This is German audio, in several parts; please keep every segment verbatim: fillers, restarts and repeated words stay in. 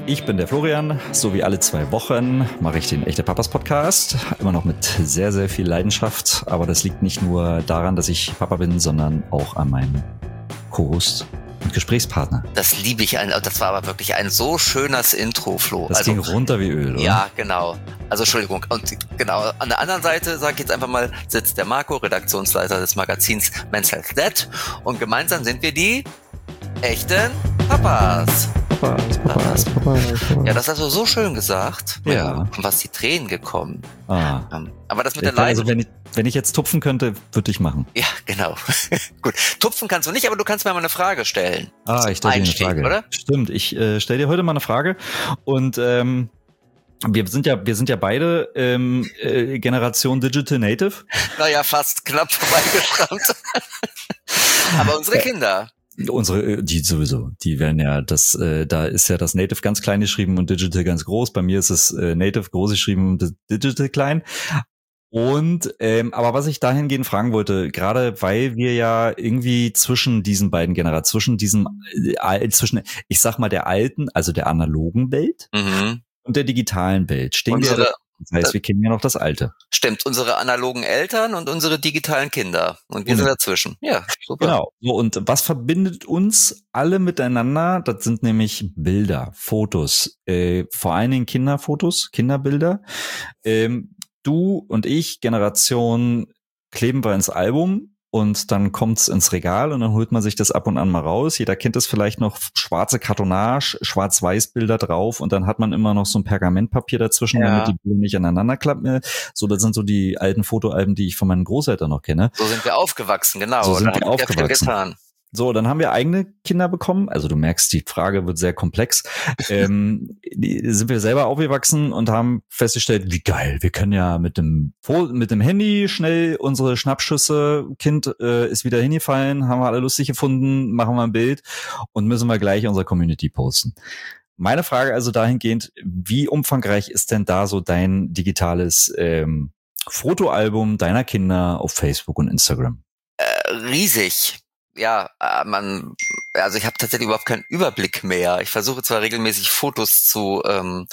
Ich bin der Florian, so wie alle zwei Wochen mache ich den Echte Papas Podcast, immer noch mit sehr, sehr viel Leidenschaft, aber das liegt nicht nur daran, dass ich Papa bin, sondern auch an meinem Co-Host und Gesprächspartner. Das liebe ich, das war aber wirklich ein so schönes Intro, Flo. Das also, ging runter wie Öl, oder? Ja, genau. Also Entschuldigung. Und genau, an der anderen Seite, sage ich jetzt einfach mal, sitzt der Marco, Redaktionsleiter des Magazins Men's Health Net, und gemeinsam sind wir die echten Papas. Papas, Papas, Papas, Papas. Ja, das hast du so schön gesagt. Ja. Und was die Tränen gekommen. Ah. Aber das mit ich der Leine... Also wenn ich, wenn ich jetzt tupfen könnte, würde ich machen. Ja, genau. Gut, tupfen kannst du nicht, aber du kannst mir mal eine Frage stellen. Ah, ich stelle dir eine Frage. Oder? Stimmt, ich äh, stelle dir heute mal eine Frage. Und ähm, wir sind ja, wir sind ja beide ähm, äh, Generation Digital Native. Naja, fast knapp vorbeigeschrammt. Aber unsere Kinder... Unsere, die sowieso, die werden ja, das, äh, da ist ja das Native ganz klein geschrieben und Digital ganz groß. Bei mir ist es äh, Native groß geschrieben und Digital klein. Und, ähm, aber was ich dahingehend fragen wollte, gerade weil wir ja irgendwie zwischen diesen beiden Generationen, zwischen diesem, äh, zwischen, ich sag mal, der alten, also der analogen Welt mhm. und der digitalen Welt stehen unsere, wir. Das heißt, wir kennen ja noch das Alte. Stimmt, unsere analogen Eltern und unsere digitalen Kinder. Und wir mhm. sind dazwischen. Ja, super. Genau. So, und was verbindet uns alle miteinander? Das sind nämlich Bilder, Fotos, äh, vor allen Dingen Kinderfotos, Kinderbilder. Ähm, du und ich, Generation, kleben wir ins Album. Und dann kommt's ins Regal und dann holt man sich das ab und an mal raus. Jeder kennt es vielleicht noch, schwarze Kartonage, Schwarz-Weiß-Bilder drauf und dann hat man immer noch so ein Pergamentpapier dazwischen, ja, damit die Bilder nicht aneinander klappen. So, das sind so die alten Fotoalben, die ich von meinen Großeltern noch kenne. So sind wir aufgewachsen, genau. So sind da wir aufgewachsen. Getan. So, dann haben wir eigene Kinder bekommen. Also du merkst, die Frage wird sehr komplex. ähm, die, sind wir selber aufgewachsen und haben festgestellt, wie geil, wir können ja mit dem mit dem Handy schnell unsere Schnappschüsse, Kind äh, ist wieder hingefallen, haben wir alle lustig gefunden, machen wir ein Bild und müssen wir gleich unserer Community posten. Meine Frage also dahingehend, wie umfangreich ist denn da so dein digitales ähm, Fotoalbum deiner Kinder auf Facebook und Instagram? Äh, riesig. Ja, man, also ich habe tatsächlich überhaupt keinen Überblick mehr. Ich versuche zwar regelmäßig Fotos zu ähm,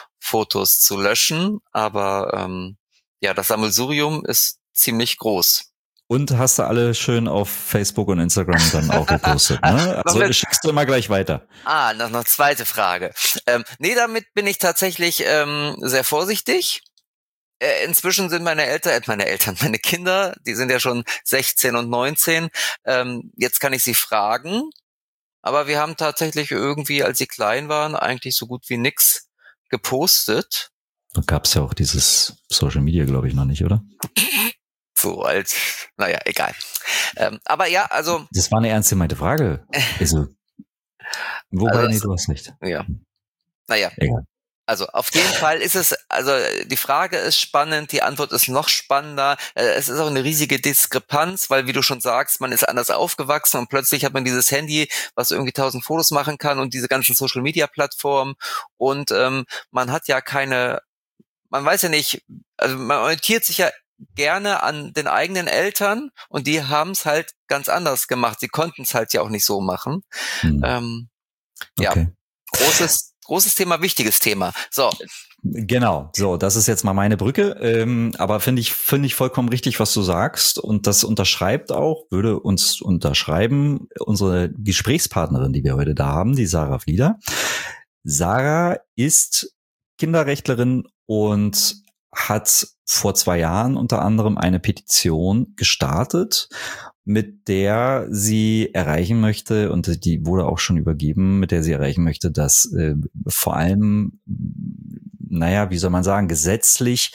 Fotos zu löschen, aber ähm, ja, das Sammelsurium ist ziemlich groß. Und hast du alle schön auf Facebook und Instagram dann auch gepostet, ne? Also schickst du immer gleich weiter. Ah, noch eine zweite Frage. Ähm, nee, damit bin ich tatsächlich ähm, sehr vorsichtig. Inzwischen sind meine Eltern, meine Eltern, meine Kinder, die sind ja schon sechzehn und neunzehn. Ähm, jetzt kann ich sie fragen, aber wir haben tatsächlich irgendwie, als sie klein waren, eigentlich so gut wie nix gepostet. Da gab's ja auch dieses Social Media, glaube ich, noch nicht, oder? So als, naja, egal. Ähm, aber ja, also... Das war eine ernst gemeinte Frage. Also, wobei, also, nee, du hast nicht. Ja. Naja. Egal. Also auf jeden Fall ist es, also die Frage ist spannend, die Antwort ist noch spannender. Es ist auch eine riesige Diskrepanz, weil wie du schon sagst, man ist anders aufgewachsen und plötzlich hat man dieses Handy, was irgendwie tausend Fotos machen kann und diese ganzen Social-Media-Plattformen und ähm, man hat ja keine, man weiß ja nicht, also man orientiert sich ja gerne an den eigenen Eltern und die haben es halt ganz anders gemacht. Sie konnten es halt ja auch nicht so machen. Hm. Ähm, ja, okay. großes Großes Thema, wichtiges Thema. So. Genau, so, das ist jetzt mal meine Brücke. Ähm, aber finde ich, finde ich vollkommen richtig, was du sagst. Und das unterschreibt auch, würde uns unterschreiben, unsere Gesprächspartnerin, die wir heute da haben, die Sarah Flieder. Sarah ist Kinderrechtlerin und hat vor zwei Jahren unter anderem eine Petition gestartet, mit der sie erreichen möchte, und die wurde auch schon übergeben, mit der sie erreichen möchte, dass äh, vor allem, naja, wie soll man sagen, gesetzlich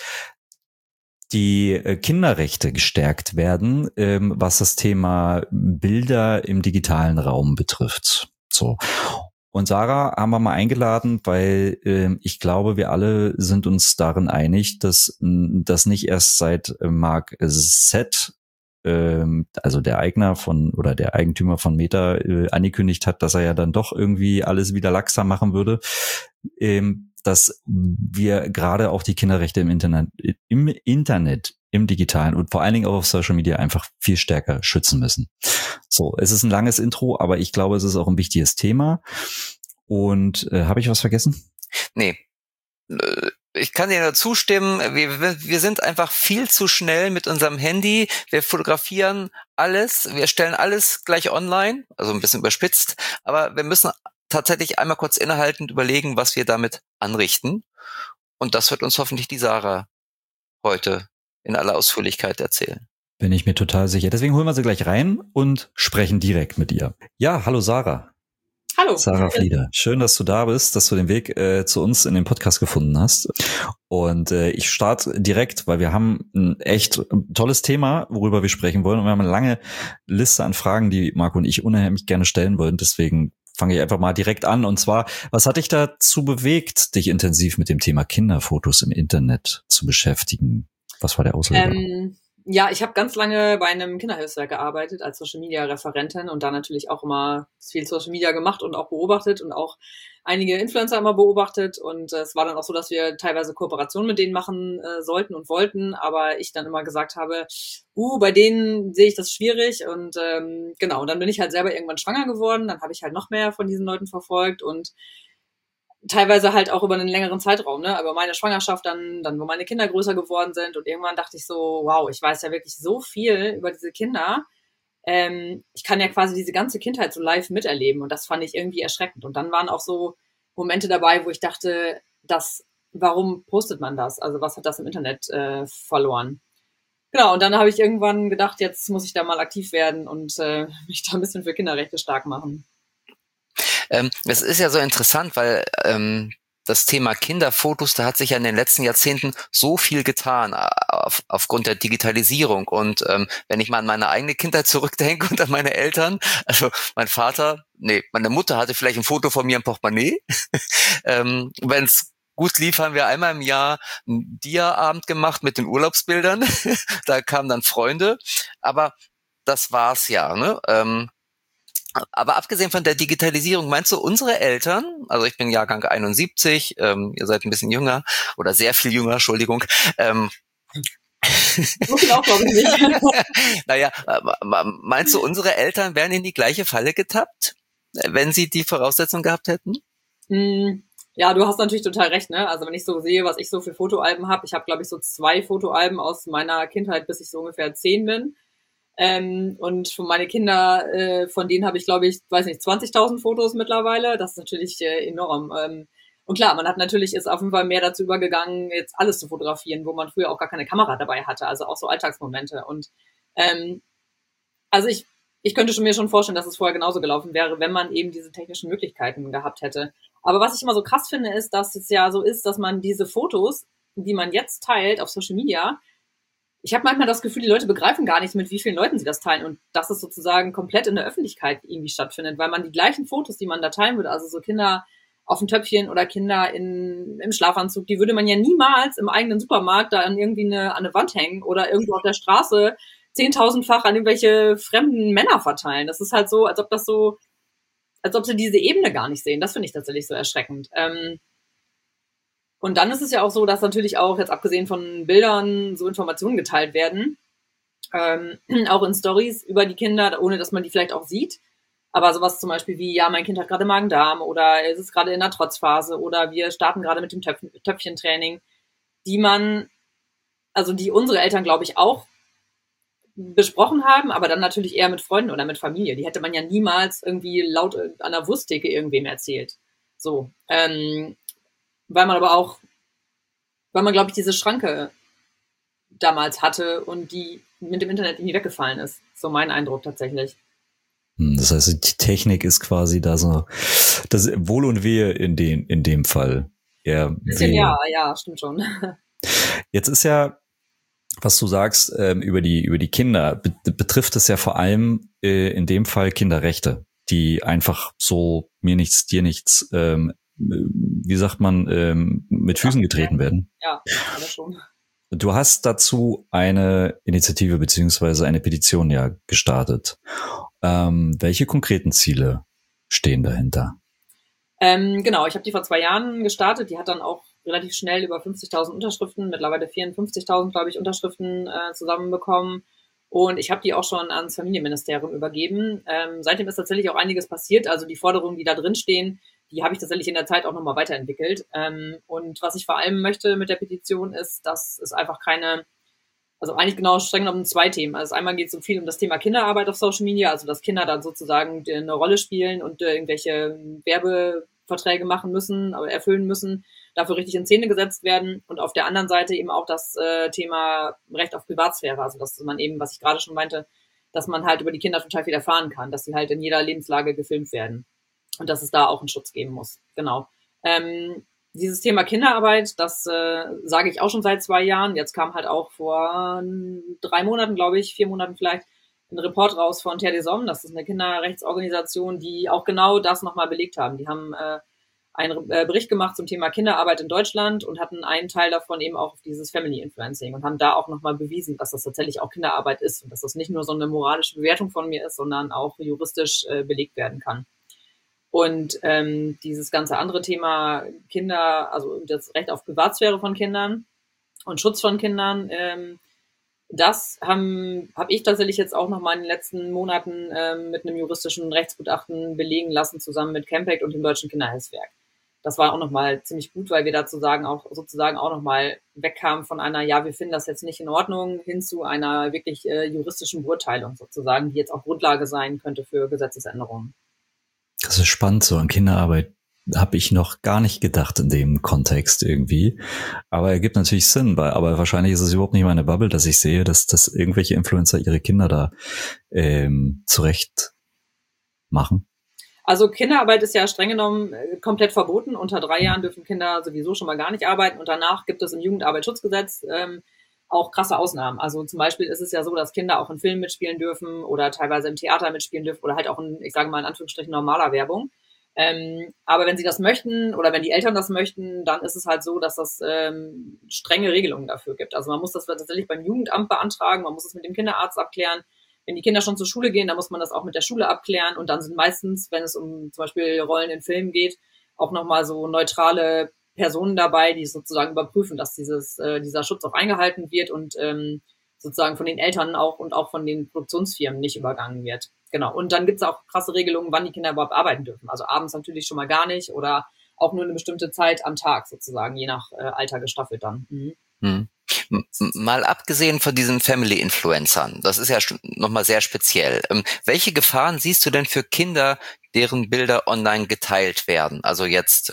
die äh, Kinderrechte gestärkt werden, ähm, was das Thema Bilder im digitalen Raum betrifft. So. Und Sarah haben wir mal eingeladen, weil äh, ich glaube, wir alle sind uns darin einig, dass das nicht erst seit äh, Mark Z, ähm, also der Eigner von oder der Eigentümer von Meta, äh, angekündigt hat, dass er ja dann doch irgendwie alles wieder laxer machen würde, ähm, dass wir gerade auch die Kinderrechte im Internet, im Internet, im Digitalen und vor allen Dingen auch auf Social Media einfach viel stärker schützen müssen. So, es ist ein langes Intro, aber ich glaube, es ist auch ein wichtiges Thema. Und äh, habe ich was vergessen? Nee. Ich kann dir nur zustimmen, wir, wir sind einfach viel zu schnell mit unserem Handy. Wir fotografieren alles, wir stellen alles gleich online, also ein bisschen überspitzt, aber wir müssen tatsächlich einmal kurz innehalten und überlegen, was wir damit anrichten. Und das wird uns hoffentlich die Sarah heute in aller Ausführlichkeit erzählen. Bin ich mir total sicher. Deswegen holen wir sie gleich rein und sprechen direkt mit ihr. Ja, hallo Sarah. Hallo. Sarah Flieder. Schön, dass du da bist, dass du den Weg äh, zu uns in den Podcast gefunden hast. Und äh, ich starte direkt, weil wir haben ein echt tolles Thema, worüber wir sprechen wollen. Und wir haben eine lange Liste an Fragen, die Marco und ich unheimlich gerne stellen wollen. Deswegen fange ich einfach mal direkt an. Und zwar, was hat dich dazu bewegt, dich intensiv mit dem Thema Kinderfotos im Internet zu beschäftigen? Was war der Auslöser? Ähm Ja, ich habe ganz lange bei einem Kinderhilfswerk gearbeitet als Social-Media-Referentin und da natürlich auch immer viel Social Media gemacht und auch beobachtet und auch einige Influencer immer beobachtet. Und äh, es war dann auch so, dass wir teilweise Kooperationen mit denen machen äh, sollten und wollten, aber ich dann immer gesagt habe, uh, bei denen sehe ich das schwierig. Und ähm, genau, und dann bin ich halt selber irgendwann schwanger geworden, dann habe ich halt noch mehr von diesen Leuten verfolgt und teilweise halt auch über einen längeren Zeitraum, ne, über meine Schwangerschaft, dann, dann, wo meine Kinder größer geworden sind und irgendwann dachte ich so, wow, ich weiß ja wirklich so viel über diese Kinder, ähm, ich kann ja quasi diese ganze Kindheit so live miterleben und das fand ich irgendwie erschreckend und dann waren auch so Momente dabei, wo ich dachte, das, warum postet man das, also was hat das im Internet äh, verloren? Genau, und dann habe ich irgendwann gedacht, jetzt muss ich da mal aktiv werden und äh, mich da ein bisschen für Kinderrechte stark machen. Ähm, es ist ja so interessant, weil ähm, das Thema Kinderfotos, da hat sich ja in den letzten Jahrzehnten so viel getan auf, aufgrund der Digitalisierung. Und ähm, wenn ich mal an meine eigene Kindheit zurückdenke und an meine Eltern, also mein Vater, nee, meine Mutter hatte vielleicht ein Foto von mir im Portemonnaie. ähm, wenn es gut lief, haben wir einmal im Jahr einen Dia-Abend gemacht mit den Urlaubsbildern. Da kamen dann Freunde, aber das war's ja, ne? Ähm, Aber abgesehen von der Digitalisierung, meinst du, unsere Eltern, also ich bin Jahrgang einundsiebzig, ähm, ihr seid ein bisschen jünger oder sehr viel jünger, Entschuldigung. Ähm, Muss ich auch, glaube ich, nicht. Naja, meinst du, unsere Eltern wären in die gleiche Falle getappt, wenn sie die Voraussetzung gehabt hätten? Ja, du hast natürlich total recht, ne? Also wenn ich so sehe, was ich so für Fotoalben habe, ich habe, glaube ich, so zwei Fotoalben aus meiner Kindheit, bis ich so ungefähr zehn bin. Ähm, und für meine Kinder, äh, von denen habe ich, glaube ich, weiß nicht, zwanzigtausend Fotos mittlerweile. Das ist natürlich äh, enorm. Ähm, und klar, man hat natürlich, ist auf jeden Fall mehr dazu übergegangen, jetzt alles zu fotografieren, wo man früher auch gar keine Kamera dabei hatte. Also auch so Alltagsmomente. Und ähm, also ich, ich könnte schon mir schon vorstellen, dass es vorher genauso gelaufen wäre, wenn man eben diese technischen Möglichkeiten gehabt hätte. Aber was ich immer so krass finde, ist, dass es ja so ist, dass man diese Fotos, die man jetzt teilt auf Social Media, ich habe manchmal das Gefühl, die Leute begreifen gar nicht, mit wie vielen Leuten sie das teilen und dass es sozusagen komplett in der Öffentlichkeit irgendwie stattfindet, weil man die gleichen Fotos, die man da teilen würde, also so Kinder auf dem Töpfchen oder Kinder in, im Schlafanzug, die würde man ja niemals im eigenen Supermarkt da an irgendwie eine, an eine Wand hängen oder irgendwo auf der Straße zehntausendfach an irgendwelche fremden Männer verteilen. Das ist halt so, als ob das so, als ob sie diese Ebene gar nicht sehen. Das finde ich tatsächlich so erschreckend. Ähm, Und dann ist es ja auch so, dass natürlich auch, jetzt abgesehen von Bildern, so Informationen geteilt werden, ähm, auch in Stories über die Kinder, ohne dass man die vielleicht auch sieht. Aber sowas zum Beispiel wie, ja, mein Kind hat gerade Magen-Darm oder es ist gerade in der Trotzphase oder wir starten gerade mit dem Töpf- Töpfchentraining, die man, also die unsere Eltern, glaube ich, auch besprochen haben, aber dann natürlich eher mit Freunden oder mit Familie. Die hätte man ja niemals irgendwie laut an der Wursttheke irgendwem erzählt. So, ähm, weil man aber auch, weil man, glaube ich, diese Schranke damals hatte und die mit dem Internet irgendwie weggefallen ist. So mein Eindruck tatsächlich. Das heißt, die Technik ist quasi da so, das Wohl und Wehe in dem, in dem Fall. Eher Bisschen, ja, ja, stimmt schon. Jetzt ist ja, was du sagst, ähm, über die, über die Kinder, be- betrifft es ja vor allem äh, in dem Fall Kinderrechte, die einfach so mir nichts, dir nichts, ähm, wie sagt man, ähm, mit Füßen getreten werden. Ja, aber schon. Du hast dazu eine Initiative beziehungsweise eine Petition ja gestartet. Ähm, welche konkreten Ziele stehen dahinter? Ähm, genau, ich habe die vor zwei Jahren gestartet. Die hat dann auch relativ schnell über fünfzigtausend Unterschriften, mittlerweile vierundfünfzigtausend, glaube ich, Unterschriften äh, zusammenbekommen. Und ich habe die auch schon ans Familienministerium übergeben. Ähm, seitdem ist tatsächlich auch einiges passiert. Also die Forderungen, die da drin stehen, die habe ich tatsächlich in der Zeit auch nochmal weiterentwickelt. Ähm, und was ich vor allem möchte mit der Petition ist, dass es einfach keine, also eigentlich genau streng genommen zwei Themen. Also einmal geht es so viel um das Thema Kinderarbeit auf Social Media, also dass Kinder dann sozusagen eine Rolle spielen und äh, irgendwelche Werbeverträge machen müssen, aber erfüllen müssen, dafür richtig in Szene gesetzt werden. Und auf der anderen Seite eben auch das äh, Thema Recht auf Privatsphäre, also dass man eben, was ich gerade schon meinte, dass man halt über die Kinder total viel erfahren kann, dass sie halt in jeder Lebenslage gefilmt werden und dass es da auch einen Schutz geben muss. Genau. Ähm, Dieses Thema Kinderarbeit, das äh, sage ich auch schon seit zwei Jahren. Jetzt kam halt auch vor drei Monaten, glaube ich, vier Monaten vielleicht, ein Report raus von Terre des Hommes. Das ist eine Kinderrechtsorganisation, die auch genau das nochmal belegt haben. Die haben äh, einen äh, Bericht gemacht zum Thema Kinderarbeit in Deutschland und hatten einen Teil davon eben auch auf dieses Family Influencing und haben da auch nochmal bewiesen, dass das tatsächlich auch Kinderarbeit ist und dass das nicht nur so eine moralische Bewertung von mir ist, sondern auch juristisch äh, belegt werden kann. Und ähm, dieses ganze andere Thema Kinder, also das Recht auf Privatsphäre von Kindern und Schutz von Kindern, ähm, das haben habe ich tatsächlich jetzt auch noch mal in den letzten Monaten ähm, mit einem juristischen Rechtsgutachten belegen lassen, zusammen mit Campact und dem Deutschen Kinderhilfswerk. Das war auch noch mal ziemlich gut, weil wir dazu sagen auch sozusagen auch noch mal wegkamen von einer, ja, wir finden das jetzt nicht in Ordnung, hin zu einer wirklich äh, juristischen Beurteilung sozusagen, die jetzt auch Grundlage sein könnte für Gesetzesänderungen. Das ist spannend, so an Kinderarbeit habe ich noch gar nicht gedacht in dem Kontext irgendwie. Aber ergibt natürlich Sinn, weil, aber wahrscheinlich ist es überhaupt nicht meine Bubble, dass ich sehe, dass, dass irgendwelche Influencer ihre Kinder da ähm, zurecht machen. Also Kinderarbeit ist ja streng genommen äh, komplett verboten. Unter drei Jahren dürfen Kinder sowieso schon mal gar nicht arbeiten. Und danach gibt es im Jugendarbeitsschutzgesetz ähm, auch krasse Ausnahmen. Also zum Beispiel ist es ja so, dass Kinder auch in Filmen mitspielen dürfen oder teilweise im Theater mitspielen dürfen oder halt auch in, ich sage mal in Anführungsstrichen, normaler Werbung. Ähm, aber wenn sie das möchten oder wenn die Eltern das möchten, dann ist es halt so, dass das ähm, strenge Regelungen dafür gibt. Also man muss das tatsächlich beim Jugendamt beantragen, man muss es mit dem Kinderarzt abklären. Wenn die Kinder schon zur Schule gehen, dann muss man das auch mit der Schule abklären. Und dann sind meistens, wenn es um zum Beispiel Rollen in Filmen geht, auch nochmal so neutrale Personen dabei, die sozusagen überprüfen, dass dieses äh, dieser Schutz auch eingehalten wird und ähm, sozusagen von den Eltern auch und auch von den Produktionsfirmen nicht übergangen wird. Genau. Und dann gibt's auch krasse Regelungen, wann die Kinder überhaupt arbeiten dürfen. Also abends natürlich schon mal gar nicht oder auch nur eine bestimmte Zeit am Tag sozusagen, je nach äh, Alter gestaffelt dann. Mhm. Hm. Mal abgesehen von diesen Family-Influencern, das ist ja nochmal sehr speziell. Ähm, welche Gefahren siehst du denn für Kinder, deren Bilder online geteilt werden? Also jetzt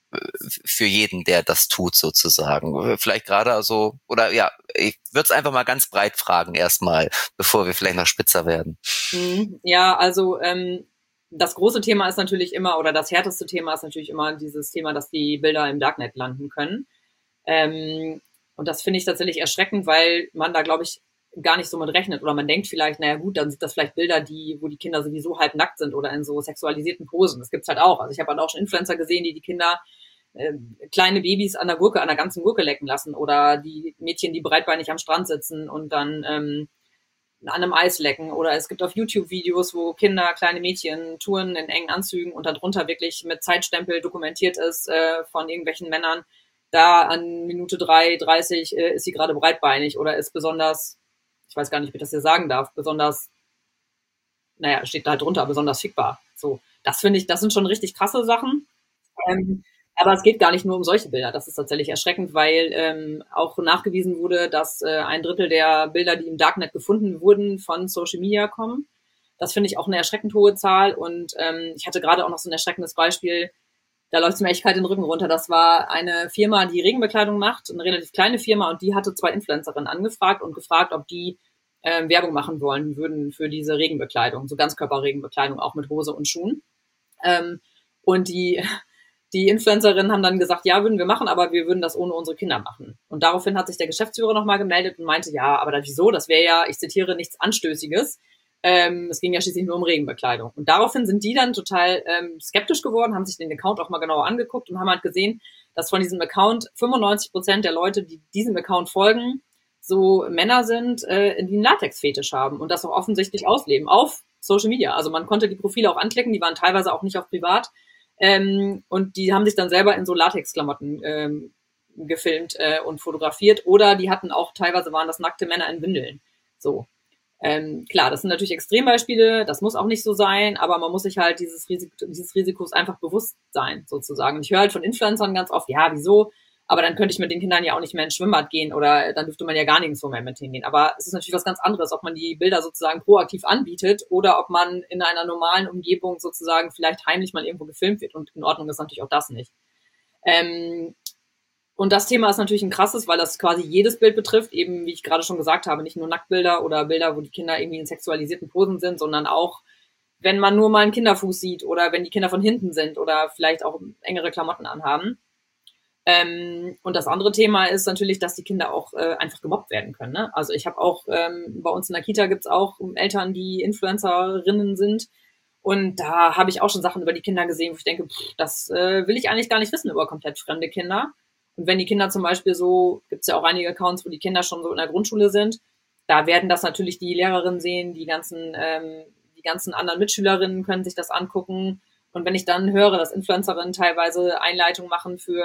für jeden, der das tut sozusagen. Vielleicht gerade also, oder ja, ich würde es einfach mal ganz breit fragen erstmal, bevor wir vielleicht noch spitzer werden. Ja, also ähm, das große Thema ist natürlich immer, oder das härteste Thema ist natürlich immer dieses Thema, dass die Bilder im Darknet landen können. Ähm, und das finde ich tatsächlich erschreckend, weil man da, glaube ich, gar nicht so mit rechnet. Oder man denkt vielleicht, naja gut, dann sind das vielleicht Bilder, die, wo die Kinder sowieso halb nackt sind oder in so sexualisierten Posen. Das gibt's halt auch. Also ich habe halt auch schon Influencer gesehen, die die Kinder äh, kleine Babys an der Gurke, an der ganzen Gurke lecken lassen. Oder die Mädchen, die breitbeinig am Strand sitzen und dann ähm, an einem Eis lecken. Oder es gibt auf YouTube Videos, wo Kinder, kleine Mädchen touren in engen Anzügen und darunter wirklich mit Zeitstempel dokumentiert ist äh, von irgendwelchen Männern. Da an Minute drei dreißig äh, ist sie gerade breitbeinig oder ist besonders, ich weiß gar nicht, wie ich das hier sagen darf, besonders, naja, steht da halt drunter, besonders fickbar. So, das finde ich, das sind schon richtig krasse Sachen. Ähm, aber es geht gar nicht nur um solche Bilder. Das ist tatsächlich erschreckend, weil ähm, auch nachgewiesen wurde, dass äh, ein Drittel der Bilder, die im Darknet gefunden wurden, von Social Media kommen. Das finde ich auch eine erschreckend hohe Zahl. Und ähm, ich hatte gerade auch noch so ein erschreckendes Beispiel. Da läuft es mir echt kalt den Rücken runter. Das war eine Firma, die Regenbekleidung macht, eine relativ kleine Firma, und die hatte zwei Influencerinnen angefragt und gefragt, ob die ähm, Werbung machen wollen würden für diese Regenbekleidung, so Ganzkörperregenbekleidung, auch mit Hose und Schuhen. Ähm, und die die Influencerinnen haben dann gesagt, ja, würden wir machen, aber wir würden das ohne unsere Kinder machen. Und daraufhin hat sich der Geschäftsführer nochmal gemeldet und meinte, ja, aber wieso? Das wäre ja, ich zitiere, nichts Anstößiges. Ähm, es ging ja schließlich nur um Regenbekleidung. Und daraufhin sind die dann total ähm, skeptisch geworden, haben sich den Account auch mal genauer angeguckt und haben halt gesehen, dass von diesem Account fünfundneunzig Prozent der Leute, die diesem Account folgen, so Männer sind, äh, die einen Latex-Fetisch haben und das auch offensichtlich ausleben auf Social Media. Also man konnte die Profile auch anklicken, die waren teilweise auch nicht auf privat. Ähm, und die haben sich dann selber in so Latex-Klamotten ähm, gefilmt äh, und fotografiert. Oder die hatten auch, teilweise waren das nackte Männer in Windeln. So. Ähm, klar, das sind natürlich Extrembeispiele, das muss auch nicht so sein, aber man muss sich halt dieses, Risik dieses Risikos einfach bewusst sein, sozusagen. Und ich höre halt von Influencern ganz oft, ja, wieso? Aber dann könnte ich mit den Kindern ja auch nicht mehr ins Schwimmbad gehen oder dann dürfte man ja gar nirgendwo mehr mit hingehen. Aber es ist natürlich was ganz anderes, ob man die Bilder sozusagen proaktiv anbietet oder ob man in einer normalen Umgebung sozusagen vielleicht heimlich mal irgendwo gefilmt wird. Und in Ordnung ist natürlich auch das nicht. Ähm, Und das Thema ist natürlich ein krasses, weil das quasi jedes Bild betrifft, eben wie ich gerade schon gesagt habe, nicht nur Nacktbilder oder Bilder, wo die Kinder irgendwie in sexualisierten Posen sind, sondern auch, wenn man nur mal einen Kinderfuß sieht oder wenn die Kinder von hinten sind oder vielleicht auch engere Klamotten anhaben. Ähm, und das andere Thema ist natürlich, dass die Kinder auch äh, einfach gemobbt werden können. Ne? Also ich habe auch, ähm, bei uns in der Kita gibt's auch Eltern, die Influencerinnen sind. Und da habe ich auch schon Sachen über die Kinder gesehen, wo ich denke, pff, das äh, will ich eigentlich gar nicht wissen über komplett fremde Kinder. Und wenn die Kinder zum Beispiel so, gibt's ja auch einige Accounts, wo die Kinder schon so in der Grundschule sind, da werden das natürlich die Lehrerinnen sehen, die ganzen, ähm, die ganzen anderen Mitschülerinnen können sich das angucken. Und wenn ich dann höre, dass Influencerinnen teilweise Einleitungen machen für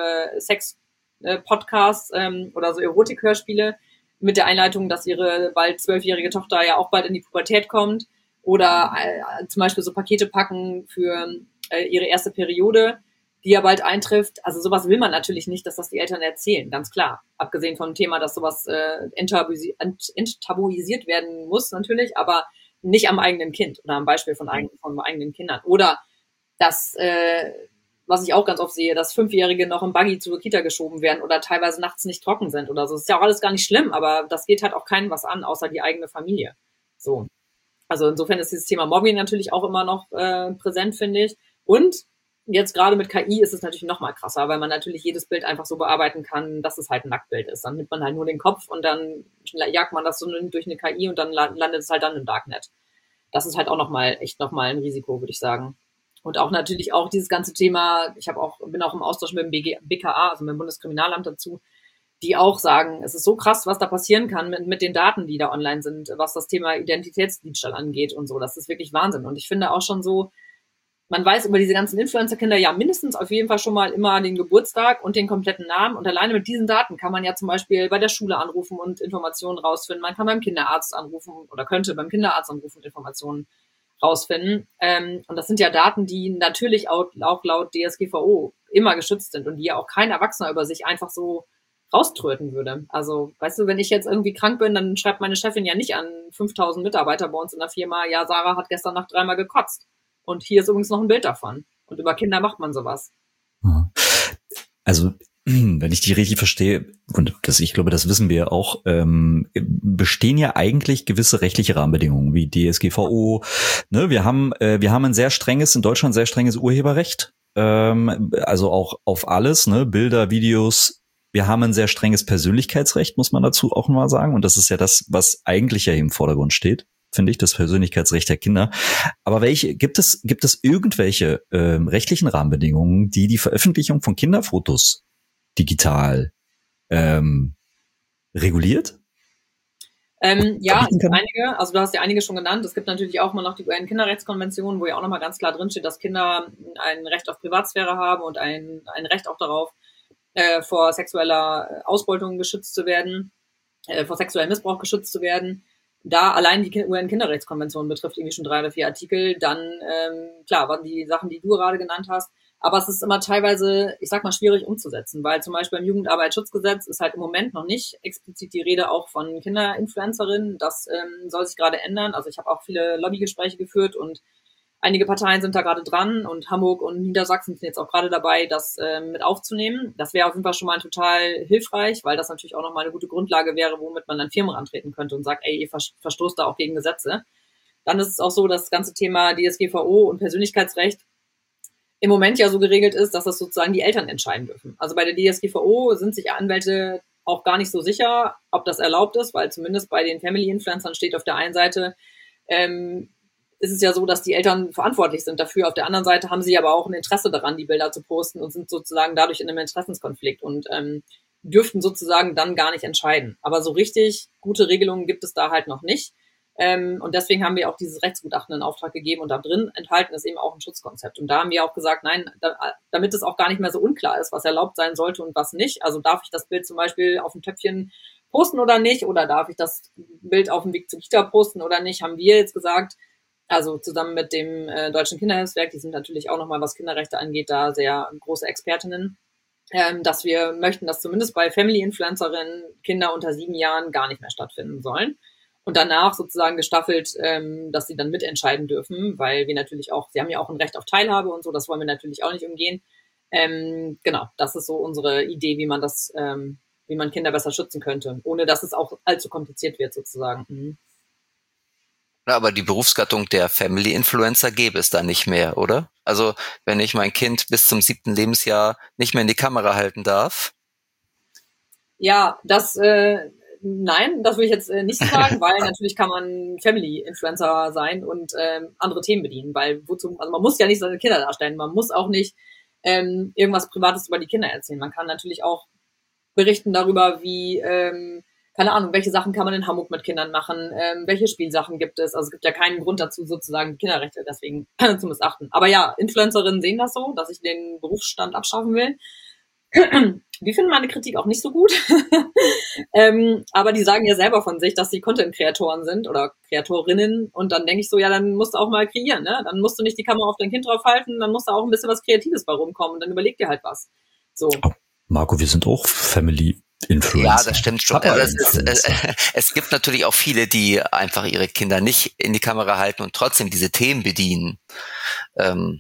Sex-Podcasts ähm, oder so Erotik-Hörspiele mit der Einleitung, dass ihre bald zwölfjährige Tochter ja auch bald in die Pubertät kommt oder äh, zum Beispiel so Pakete packen für äh, ihre erste Periode, die ja bald eintrifft. Also sowas will man natürlich nicht, dass das die Eltern erzählen, ganz klar. Abgesehen vom Thema, dass sowas äh, enttabuisi- ent- enttabuisiert werden muss natürlich, aber nicht am eigenen Kind oder am Beispiel von, eigen, von eigenen Kindern. Oder dass, äh, was ich auch ganz oft sehe, dass Fünfjährige noch im Buggy zur Kita geschoben werden oder teilweise nachts nicht trocken sind oder so. Das ist ja auch alles gar nicht schlimm, aber das geht halt auch keinem was an, außer die eigene Familie. So. Also insofern ist dieses Thema Mobbing natürlich auch immer noch äh, präsent, finde ich. Und jetzt gerade mit K I ist es natürlich noch mal krasser, weil man natürlich jedes Bild einfach so bearbeiten kann, dass es halt ein Nacktbild ist. Dann nimmt man halt nur den Kopf und dann jagt man das so durch eine K I und dann landet es halt dann im Darknet. Das ist halt auch noch mal echt noch mal ein Risiko, würde ich sagen. Und auch natürlich auch dieses ganze Thema, ich habe auch bin auch im Austausch mit dem B K A, also mit dem Bundeskriminalamt dazu, die auch sagen, es ist so krass, was da passieren kann mit, mit den Daten, die da online sind, was das Thema Identitätsdiebstahl angeht und so. Das ist wirklich Wahnsinn. Und ich finde auch schon so, man weiß über diese ganzen Influencer-Kinder ja mindestens auf jeden Fall schon mal immer den Geburtstag und den kompletten Namen. Und alleine mit diesen Daten kann man ja zum Beispiel bei der Schule anrufen und Informationen rausfinden. Man kann beim Kinderarzt anrufen oder könnte beim Kinderarzt anrufen und Informationen rausfinden. Ähm, und das sind ja Daten, die natürlich auch, auch laut D S G V O immer geschützt sind und die ja auch kein Erwachsener über sich einfach so rauströten würde. Also, weißt du, wenn ich jetzt irgendwie krank bin, dann schreibt meine Chefin ja nicht an fünftausend Mitarbeiter bei uns in der Firma, ja, Sarah hat gestern Nacht dreimal gekotzt. Und hier ist übrigens noch ein Bild davon. Und über Kinder macht man sowas. Also, wenn ich die richtig verstehe, und das, ich glaube, das wissen wir auch, ähm, bestehen ja eigentlich gewisse rechtliche Rahmenbedingungen wie D S G V O. Ne, wir haben, äh, wir haben ein sehr strenges, in Deutschland sehr strenges Urheberrecht. Ähm, also auch auf alles, ne, Bilder, Videos. Wir haben ein sehr strenges Persönlichkeitsrecht, muss man dazu auch mal sagen. Und das ist ja das, was eigentlich ja im Vordergrund steht, finde ich, das Persönlichkeitsrecht der Kinder. Aber welche, gibt es, gibt es irgendwelche ähm, rechtlichen Rahmenbedingungen, die die Veröffentlichung von Kinderfotos digital ähm, reguliert? Ähm, ja, es gibt einige, also du hast ja einige schon genannt. Es gibt natürlich auch mal noch die U N-Kinderrechtskonvention, wo ja auch nochmal ganz klar drinsteht, dass Kinder ein Recht auf Privatsphäre haben und ein, ein Recht auch darauf, äh, vor sexueller Ausbeutung geschützt zu werden, äh, vor sexuellem Missbrauch geschützt zu werden. Da allein die U N-Kinderrechtskonvention betrifft irgendwie schon drei oder vier Artikel, dann, ähm, klar, waren die Sachen, die du gerade genannt hast. Aber es ist immer teilweise, ich sag mal, schwierig umzusetzen, weil zum Beispiel beim Jugendarbeitsschutzgesetz ist halt im Moment noch nicht explizit die Rede auch von Kinderinfluencerinnen. Das ähm, soll sich gerade ändern. Also ich habe auch viele Lobbygespräche geführt und einige Parteien sind da gerade dran und Hamburg und Niedersachsen sind jetzt auch gerade dabei, das ähm, mit aufzunehmen. Das wäre auf jeden Fall schon mal total hilfreich, weil das natürlich auch nochmal eine gute Grundlage wäre, womit man dann Firmen antreten könnte und sagt, ey, ihr verstoßt da auch gegen Gesetze. Dann ist es auch so, dass das ganze Thema D S G V O und Persönlichkeitsrecht im Moment ja so geregelt ist, dass das sozusagen die Eltern entscheiden dürfen. Also bei der D S G V O sind sich Anwälte auch gar nicht so sicher, ob das erlaubt ist, weil zumindest bei den Family-Influencern steht auf der einen Seite, ähm, ist es ja so, dass die Eltern verantwortlich sind dafür. Auf der anderen Seite haben sie aber auch ein Interesse daran, die Bilder zu posten und sind sozusagen dadurch in einem Interessenskonflikt und ähm, dürften sozusagen dann gar nicht entscheiden. Aber so richtig gute Regelungen gibt es da halt noch nicht. Ähm, und deswegen haben wir auch dieses Rechtsgutachten in Auftrag gegeben und da drin enthalten ist eben auch ein Schutzkonzept. Und da haben wir auch gesagt, nein, da, damit es auch gar nicht mehr so unklar ist, was erlaubt sein sollte und was nicht. Also darf ich das Bild zum Beispiel auf dem Töpfchen posten oder nicht? Oder darf ich das Bild auf dem Weg zur Kita posten oder nicht? Haben wir jetzt gesagt, also zusammen mit dem äh, Deutschen Kinderhilfswerk, die sind natürlich auch nochmal, was Kinderrechte angeht, da sehr große Expertinnen, ähm, dass wir möchten, dass zumindest bei Family-Influencerinnen Kinder unter sieben Jahren gar nicht mehr stattfinden sollen. Und danach sozusagen gestaffelt, ähm, dass sie dann mitentscheiden dürfen, weil wir natürlich auch, sie haben ja auch ein Recht auf Teilhabe und so, das wollen wir natürlich auch nicht umgehen. Ähm, genau, das ist so unsere Idee, wie man das, ähm, wie man Kinder besser schützen könnte, ohne dass es auch allzu kompliziert wird sozusagen. Mhm. Aber die Berufsgattung der Family Influencer gäbe es da nicht mehr, oder? Also wenn ich mein Kind bis zum siebten Lebensjahr nicht mehr in die Kamera halten darf? Ja, das... Äh, Nein, das würde ich jetzt äh, nicht so sagen, weil natürlich kann man Family-Influencer sein und ähm, andere Themen bedienen, weil wozu, also man muss ja nicht seine Kinder darstellen, man muss auch nicht ähm, irgendwas Privates über die Kinder erzählen. Man kann natürlich auch berichten darüber, wie, ähm, keine Ahnung, welche Sachen kann man in Hamburg mit Kindern machen, ähm, welche Spielsachen gibt es. Also es gibt ja keinen Grund dazu, sozusagen die Kinderrechte deswegen zu missachten. Aber ja, Influencerinnen sehen das so, dass ich den Berufsstand abschaffen will. Die finden meine Kritik auch nicht so gut. ähm, aber die sagen ja selber von sich, dass sie Content-Kreatoren sind oder Kreatorinnen. Und dann denke ich so, ja, dann musst du auch mal kreieren, ne? Dann musst du nicht die Kamera auf dein Kind draufhalten, dann musst du auch ein bisschen was Kreatives bei rumkommen und dann überleg dir halt was. So. Oh, Marco, wir sind auch Family-Influencer. Ja, das stimmt schon. Also es, ist, äh, es gibt natürlich auch viele, die einfach ihre Kinder nicht in die Kamera halten und trotzdem diese Themen bedienen. Ähm,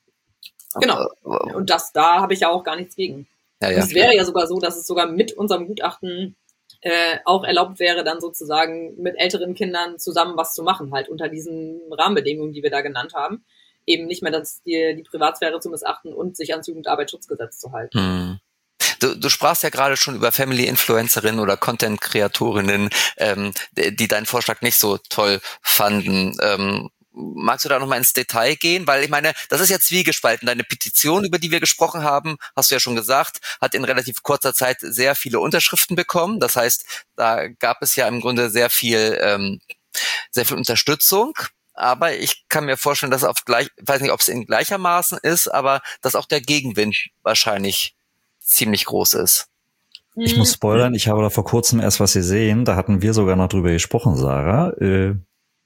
genau. Und das, da habe ich ja auch gar nichts gegen. Ja, ja. Und es wäre ja sogar so, dass es sogar mit unserem Gutachten äh, auch erlaubt wäre, dann sozusagen mit älteren Kindern zusammen was zu machen, halt unter diesen Rahmenbedingungen, die wir da genannt haben. Eben nicht mehr das, die, die Privatsphäre zu missachten und sich ans Jugendarbeitsschutzgesetz zu halten. Hm. Du, du sprachst ja gerade schon über Family-Influencerinnen oder Content-Kreatorinnen, ähm, die, die deinen Vorschlag nicht so toll fanden. Ähm, Magst du da nochmal ins Detail gehen? Weil ich meine, das ist ja zwiegespalten. Deine Petition, über die wir gesprochen haben, hast du ja schon gesagt, hat in relativ kurzer Zeit sehr viele Unterschriften bekommen. Das heißt, da gab es ja im Grunde sehr viel, ähm, sehr viel Unterstützung. Aber ich kann mir vorstellen, dass auf gleich, ich weiß nicht, ob es in gleichermaßen ist, aber dass auch der Gegenwind wahrscheinlich ziemlich groß ist. Ich muss spoilern, ich habe da vor kurzem erst was gesehen. Da hatten wir sogar noch drüber gesprochen, Sarah. Äh,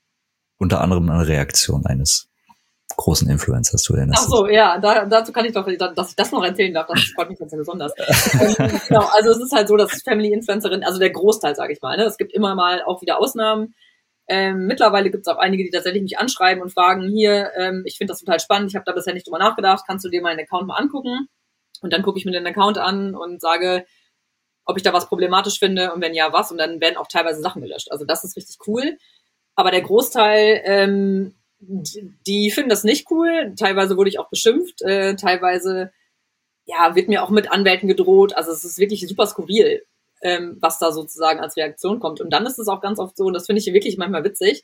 Unter anderem eine Reaktion eines großen Influencers, du erinnerst dich. Ach so, ja, da, dazu kann ich doch, dass ich das noch erzählen darf, das freut mich ganz sehr besonders. ähm, genau, also es ist halt so, dass Family-Influencerinnen, also der Großteil, sage ich mal, ne, es gibt immer mal auch wieder Ausnahmen. Ähm, mittlerweile gibt es auch einige, die tatsächlich mich anschreiben und fragen, hier, ähm, ich finde das total spannend, ich habe da bisher nicht drüber nachgedacht, kannst du dir meinen Account mal angucken? Und dann gucke ich mir den Account an und sage, ob ich da was problematisch finde und wenn ja, was. Und dann werden auch teilweise Sachen gelöscht. Also das ist richtig cool. Aber der Großteil, ähm, die, die finden das nicht cool. Teilweise wurde ich auch beschimpft. Äh, teilweise, ja, wird mir auch mit Anwälten gedroht. Also es ist wirklich super skurril, ähm, was da sozusagen als Reaktion kommt. Und dann ist es auch ganz oft so, und das finde ich wirklich manchmal witzig,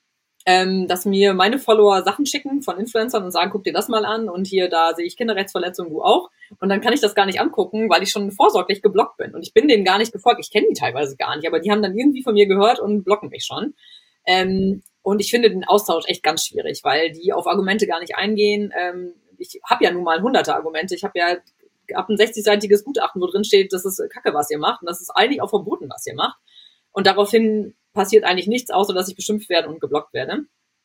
ähm, dass mir meine Follower Sachen schicken von Influencern und sagen, guck dir das mal an und hier, da sehe ich Kinderrechtsverletzungen, du auch. Und dann kann ich das gar nicht angucken, weil ich schon vorsorglich geblockt bin. Und ich bin denen gar nicht gefolgt. Ich kenne die teilweise gar nicht, aber die haben dann irgendwie von mir gehört und blocken mich schon. Ähm, und ich finde den Austausch echt ganz schwierig, weil die auf Argumente gar nicht eingehen. Ähm, ich habe ja nun mal hunderte Argumente. Ich habe ja ab ein sechzig-seitiges Gutachten, wo drin steht, das ist Kacke, was ihr macht. Und das ist eigentlich auch verboten, was ihr macht. Und daraufhin passiert eigentlich nichts, außer dass ich beschimpft werde und geblockt werde.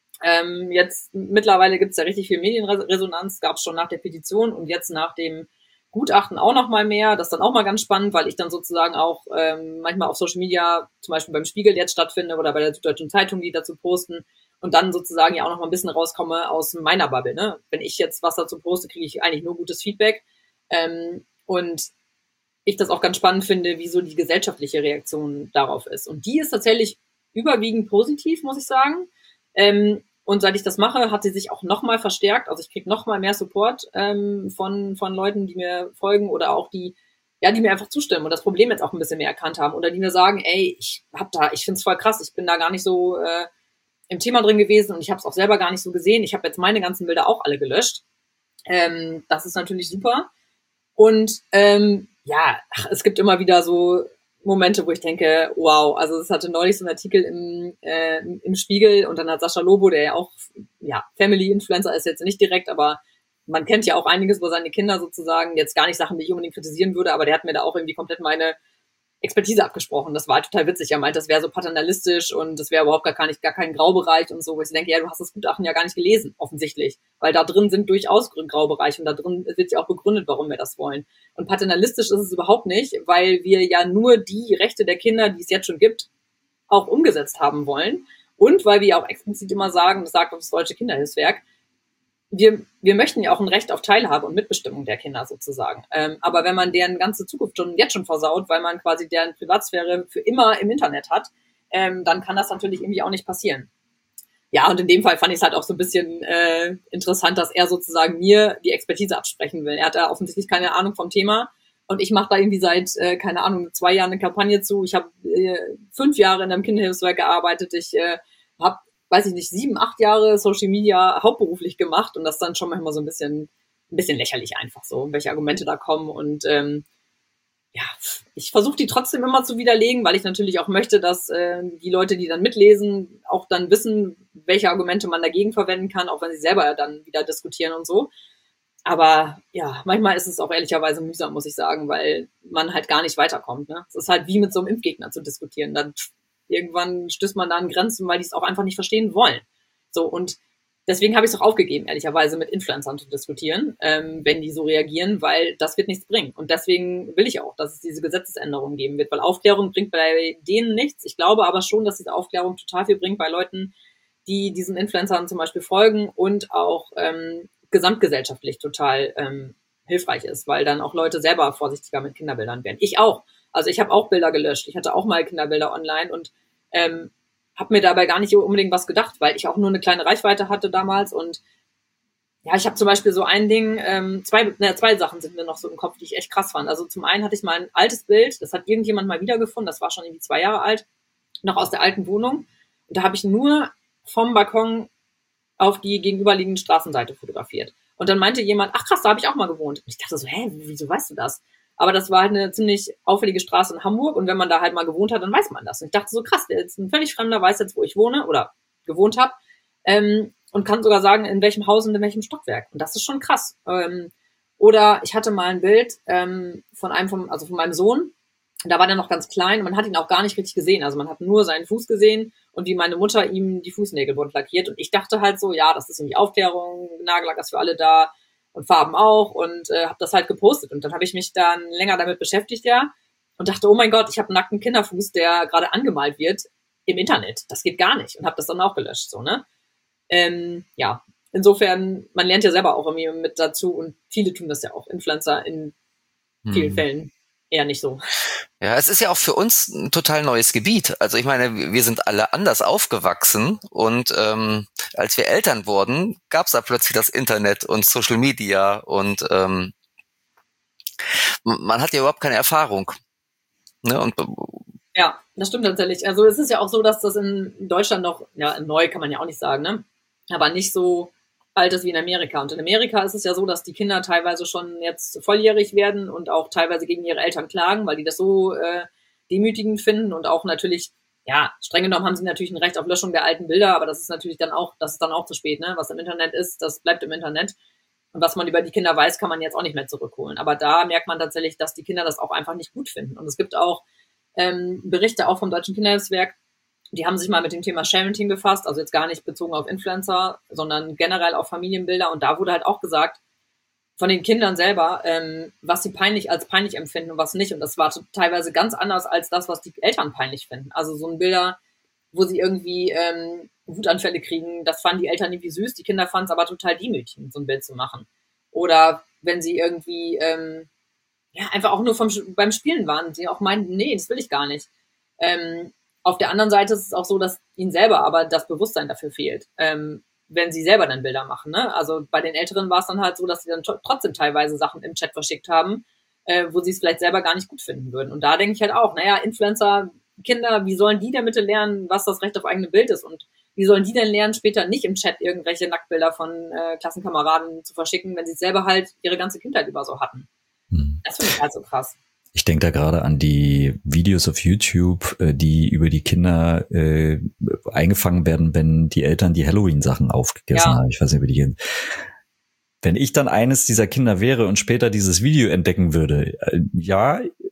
Ähm, jetzt mittlerweile gibt es ja richtig viel Medienresonanz, gab es schon nach der Petition und jetzt nach dem Gutachten auch noch mal mehr. Das ist dann auch mal ganz spannend, weil ich dann sozusagen auch ähm, manchmal auf Social Media, zum Beispiel beim Spiegel jetzt stattfinde oder bei der Süddeutschen Zeitung, die dazu posten und dann sozusagen ja auch noch mal ein bisschen rauskomme aus meiner Bubble. Ne? Wenn ich jetzt was dazu poste, kriege ich eigentlich nur gutes Feedback. Ähm, und ich das auch ganz spannend finde, wie so die gesellschaftliche Reaktion darauf ist. Und die ist tatsächlich überwiegend positiv, muss ich sagen. Ähm, Und seit ich das mache, hat sie sich auch nochmal verstärkt. Also ich kriege nochmal mehr Support ähm, von von Leuten, die mir folgen oder auch die, ja, die mir einfach zustimmen und das Problem jetzt auch ein bisschen mehr erkannt haben oder die mir sagen, ey, ich hab da, ich find's voll krass, ich bin da gar nicht so äh, im Thema drin gewesen und ich habe es auch selber gar nicht so gesehen. Ich habe jetzt meine ganzen Bilder auch alle gelöscht. Ähm, das ist natürlich super. Und ähm, ja, ach, es gibt immer wieder so Momente, wo ich denke, wow, also es hatte neulich so einen Artikel im, äh, im Spiegel und dann hat Sascha Lobo, der ja auch, ja, Family-Influencer ist jetzt nicht direkt, aber man kennt ja auch einiges über seine Kinder sozusagen, jetzt gar nicht Sachen, die ich unbedingt kritisieren würde, aber der hat mir da auch irgendwie komplett meine Expertise abgesprochen. Das war halt total witzig. Er meint, das wäre so paternalistisch und das wäre überhaupt gar nicht, gar kein Graubereich und so, wo ich denke, ja, du hast das Gutachten ja gar nicht gelesen, offensichtlich. Weil da drin sind durchaus Graubereiche und da drin wird ja auch begründet, warum wir das wollen. Und paternalistisch ist es überhaupt nicht, weil wir ja nur die Rechte der Kinder, die es jetzt schon gibt, auch umgesetzt haben wollen. Und weil wir auch explizit immer sagen, das sagt auch das Deutsche Kinderhilfswerk, wir, wir möchten ja auch ein Recht auf Teilhabe und Mitbestimmung der Kinder sozusagen. Ähm, aber wenn man deren ganze Zukunft schon jetzt schon versaut, weil man quasi deren Privatsphäre für immer im Internet hat, ähm, dann kann das natürlich irgendwie auch nicht passieren. Ja, und in dem Fall fand ich es halt auch so ein bisschen äh, interessant, dass er sozusagen mir die Expertise absprechen will. Er hat da offensichtlich keine Ahnung vom Thema und ich mache da irgendwie seit, äh, keine Ahnung, zwei Jahren eine Kampagne zu. Ich habe äh, fünf Jahre in einem Kinderhilfswerk gearbeitet. Ich äh, habe weiß ich nicht, sieben, acht Jahre Social Media hauptberuflich gemacht und das dann schon manchmal so ein bisschen, ein bisschen lächerlich einfach so, welche Argumente da kommen und ähm, ja, ich versuche die trotzdem immer zu widerlegen, weil ich natürlich auch möchte, dass äh, die Leute, die dann mitlesen, auch dann wissen, welche Argumente man dagegen verwenden kann, auch wenn sie selber dann wieder diskutieren und so. Aber ja, manchmal ist es auch ehrlicherweise mühsam, muss ich sagen, weil man halt gar nicht weiterkommt. Ne? Es ist halt wie mit so einem Impfgegner zu diskutieren. Dann irgendwann stößt man da an Grenzen, weil die es auch einfach nicht verstehen wollen. So, und deswegen habe ich es auch aufgegeben, ehrlicherweise mit Influencern zu diskutieren, ähm, wenn die so reagieren, weil das wird nichts bringen. Und deswegen will ich auch, dass es diese Gesetzesänderung geben wird, weil Aufklärung bringt bei denen nichts. Ich glaube aber schon, dass diese Aufklärung total viel bringt bei Leuten, die diesen Influencern zum Beispiel folgen und auch ähm, gesamtgesellschaftlich total ähm, hilfreich ist, weil dann auch Leute selber vorsichtiger mit Kinderbildern werden. Ich auch. Also ich habe auch Bilder gelöscht. Ich hatte auch mal Kinderbilder online und ähm, habe mir dabei gar nicht unbedingt was gedacht, weil ich auch nur eine kleine Reichweite hatte damals. Und ja, ich habe zum Beispiel so ein Ding, ähm, zwei, ne, zwei Sachen sind mir noch so im Kopf, die ich echt krass fand. Also zum einen hatte ich mal ein altes Bild, das hat irgendjemand mal wiedergefunden, das war schon irgendwie zwei Jahre alt, noch aus der alten Wohnung. Und da habe ich nur vom Balkon auf die gegenüberliegende Straßenseite fotografiert. Und dann meinte jemand, ach krass, da habe ich auch mal gewohnt. Und ich dachte so, hä, wieso weißt du das? Aber das war halt eine ziemlich auffällige Straße in Hamburg und wenn man da halt mal gewohnt hat, dann weiß man das. Und ich dachte so, krass, der ist ein völlig Fremder, weiß jetzt, wo ich wohne oder gewohnt habe ähm, und kann sogar sagen, in welchem Haus und in welchem Stockwerk. Und das ist schon krass. Ähm, oder ich hatte mal ein Bild ähm, von einem, vom, also von meinem Sohn, da war der noch ganz klein und man hat ihn auch gar nicht richtig gesehen. Also man hat nur seinen Fuß gesehen und wie meine Mutter ihm die Fußnägel bunt lackiert. Und ich dachte halt so, ja, das ist irgendwie Aufklärung, Nagellack ist für alle da. Und Farben auch und äh, habe das halt gepostet. Und dann habe ich mich dann länger damit beschäftigt, ja, und dachte, oh mein Gott, ich habe einen nackten Kinderfuß, der gerade angemalt wird im Internet. Das geht gar nicht. Und habe das dann auch gelöscht, so, ne? Ähm, ja, insofern, man lernt ja selber auch irgendwie mit dazu und viele tun das ja auch. Influencer in vielen hm. Fällen eher nicht so. Ja, es ist ja auch für uns ein total neues Gebiet. Also ich meine, wir sind alle anders aufgewachsen und ähm, als wir Eltern wurden, gab es da plötzlich das Internet und Social Media und ähm, man hat ja überhaupt keine Erfahrung. Ne? Und ja, das stimmt tatsächlich. Also es ist ja auch so, dass das in Deutschland noch, ja, neu kann man ja auch nicht sagen, ne, aber nicht so alt ist wie in Amerika. Und in Amerika ist es ja so, dass die Kinder teilweise schon jetzt volljährig werden und auch teilweise gegen ihre Eltern klagen, weil die das so äh, demütigend finden und auch natürlich, ja, streng genommen haben sie natürlich ein Recht auf Löschung der alten Bilder, aber das ist natürlich dann auch, das ist dann auch zu spät, ne? Was im Internet ist, das bleibt im Internet. Und was man über die Kinder weiß, kann man jetzt auch nicht mehr zurückholen. Aber da merkt man tatsächlich, dass die Kinder das auch einfach nicht gut finden. Und es gibt auch ähm, Berichte auch vom Deutschen Kinderhilfswerk, die haben sich mal mit dem Thema Sharing befasst, also jetzt gar nicht bezogen auf Influencer, sondern generell auf Familienbilder. Und da wurde halt auch gesagt, von den Kindern selber, ähm, was sie peinlich als peinlich empfinden und was nicht. Und das war teilweise ganz anders als das, was die Eltern peinlich finden. Also so ein Bilder, wo sie irgendwie ähm, Wutanfälle kriegen, das fanden die Eltern irgendwie süß, die Kinder fanden es aber total demütigend, so ein Bild zu machen. Oder wenn sie irgendwie ähm, ja einfach auch nur vom, beim Spielen waren, die auch meinten, nee, das will ich gar nicht. Ähm, Auf der anderen Seite ist es auch so, dass ihnen selber aber das Bewusstsein dafür fehlt, ähm, wenn sie selber dann Bilder machen. Ne? Also bei den Älteren war es dann halt so, dass sie dann trotzdem teilweise Sachen im Chat verschickt haben, äh, wo sie es vielleicht selber gar nicht gut finden würden. Und da denke ich halt auch, naja, Influencer, Kinder, wie sollen die denn bitte lernen, was das Recht auf eigene Bild ist? Und wie sollen die denn lernen, später nicht im Chat irgendwelche Nacktbilder von äh, Klassenkameraden zu verschicken, wenn sie selber halt ihre ganze Kindheit über so hatten? Hm. Das finde ich halt so krass. Ich denke da gerade an die Videos auf YouTube, die über die Kinder äh, eingefangen werden, wenn die Eltern die Halloween-Sachen aufgegessen ja. haben. Ich weiß nicht, wie die gehen. Wenn ich dann eines dieser Kinder wäre und später dieses Video entdecken würde, äh, ja,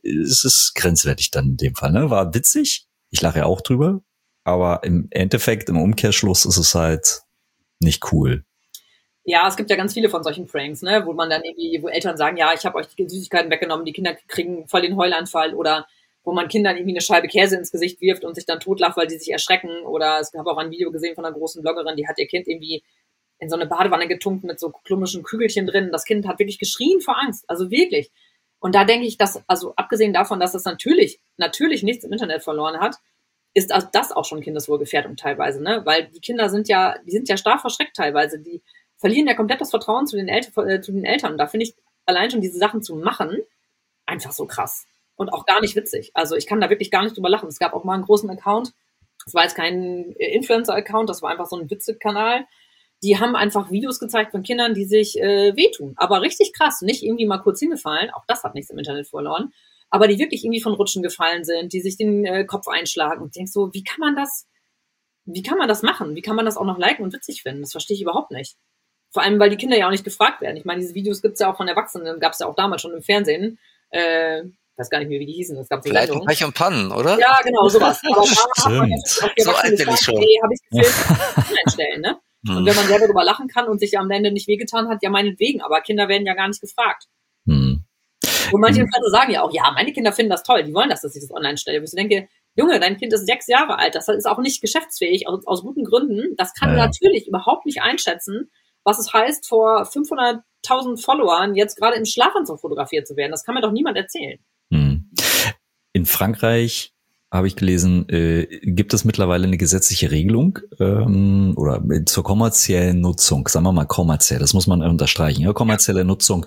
ist es grenzwertig dann in dem Fall. Ne? War witzig, ich lache ja auch drüber, aber im Endeffekt, im Umkehrschluss ist es halt nicht cool. Ja, es gibt ja ganz viele von solchen Pranks, ne, wo man dann irgendwie, wo Eltern sagen, ja, ich habe euch die Süßigkeiten weggenommen, die Kinder kriegen voll den Heulanfall, oder wo man Kindern irgendwie eine Scheibe Käse ins Gesicht wirft und sich dann totlacht, weil die sich erschrecken. Oder es gab auch ein Video gesehen von einer großen Bloggerin, die hat ihr Kind irgendwie in so eine Badewanne getunkt mit so klumischen Kügelchen drin. Das Kind hat wirklich geschrien vor Angst, also wirklich. Und da denke ich, dass, also abgesehen davon, dass es natürlich, natürlich nichts im Internet verloren hat, ist das auch schon Kindeswohlgefährdung teilweise, ne? Weil die Kinder sind ja, die sind ja stark verschreckt teilweise, die verlieren ja komplett das Vertrauen zu den, Eltern, äh, zu den Eltern. Und da finde ich allein schon diese Sachen zu machen einfach so krass und auch gar nicht witzig. Also ich kann da wirklich gar nicht drüber lachen. Es gab auch mal einen großen Account, das war jetzt kein Influencer-Account, das war einfach so ein Witze-Kanal. Die haben einfach Videos gezeigt von Kindern, die sich äh, wehtun. Aber richtig krass, nicht irgendwie mal kurz hingefallen, auch das hat nichts im Internet verloren, aber die wirklich irgendwie von Rutschen gefallen sind, die sich den äh, Kopf einschlagen. Und ich denke so, wie kann man das, wie kann man das machen? Wie kann man das auch noch liken und witzig finden? Das verstehe ich überhaupt nicht. Vor allem, weil die Kinder ja auch nicht gefragt werden. Ich meine, diese Videos gibt's ja auch von Erwachsenen, gab's ja auch damals schon im Fernsehen. Äh, weiß gar nicht mehr, wie die hießen. Es gab so Vielleicht Pech und Pannen, oder? Ja, genau, sowas. Aber da hat man Stimmt. auch die So alt bin ich schon. Hey, hab ich gefilmt, einstellen, ne? Hm. Und wenn man selber drüber lachen kann und sich am Ende nicht wehgetan hat, ja meinetwegen. Aber Kinder werden ja gar nicht gefragt. Hm. Und manche Hm. Influencer sagen ja auch, ja, meine Kinder finden das toll. Die wollen das, dass ich das online stelle. Wo ich so denke, Junge, dein Kind ist sechs Jahre alt. Das ist auch nicht geschäftsfähig, aus, aus guten Gründen. Das kann Ja. natürlich überhaupt nicht einschätzen, was es heißt, vor fünfhunderttausend Followern jetzt gerade im Schlafanzug fotografiert zu werden. Das kann mir doch niemand erzählen. Hm. In Frankreich habe ich gelesen, äh, gibt es mittlerweile eine gesetzliche Regelung ähm, oder zur kommerziellen Nutzung, sagen wir mal kommerziell, das muss man unterstreichen, ja, kommerzielle Nutzung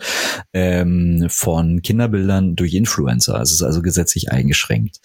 ähm, von Kinderbildern durch Influencer. Es ist also gesetzlich eingeschränkt.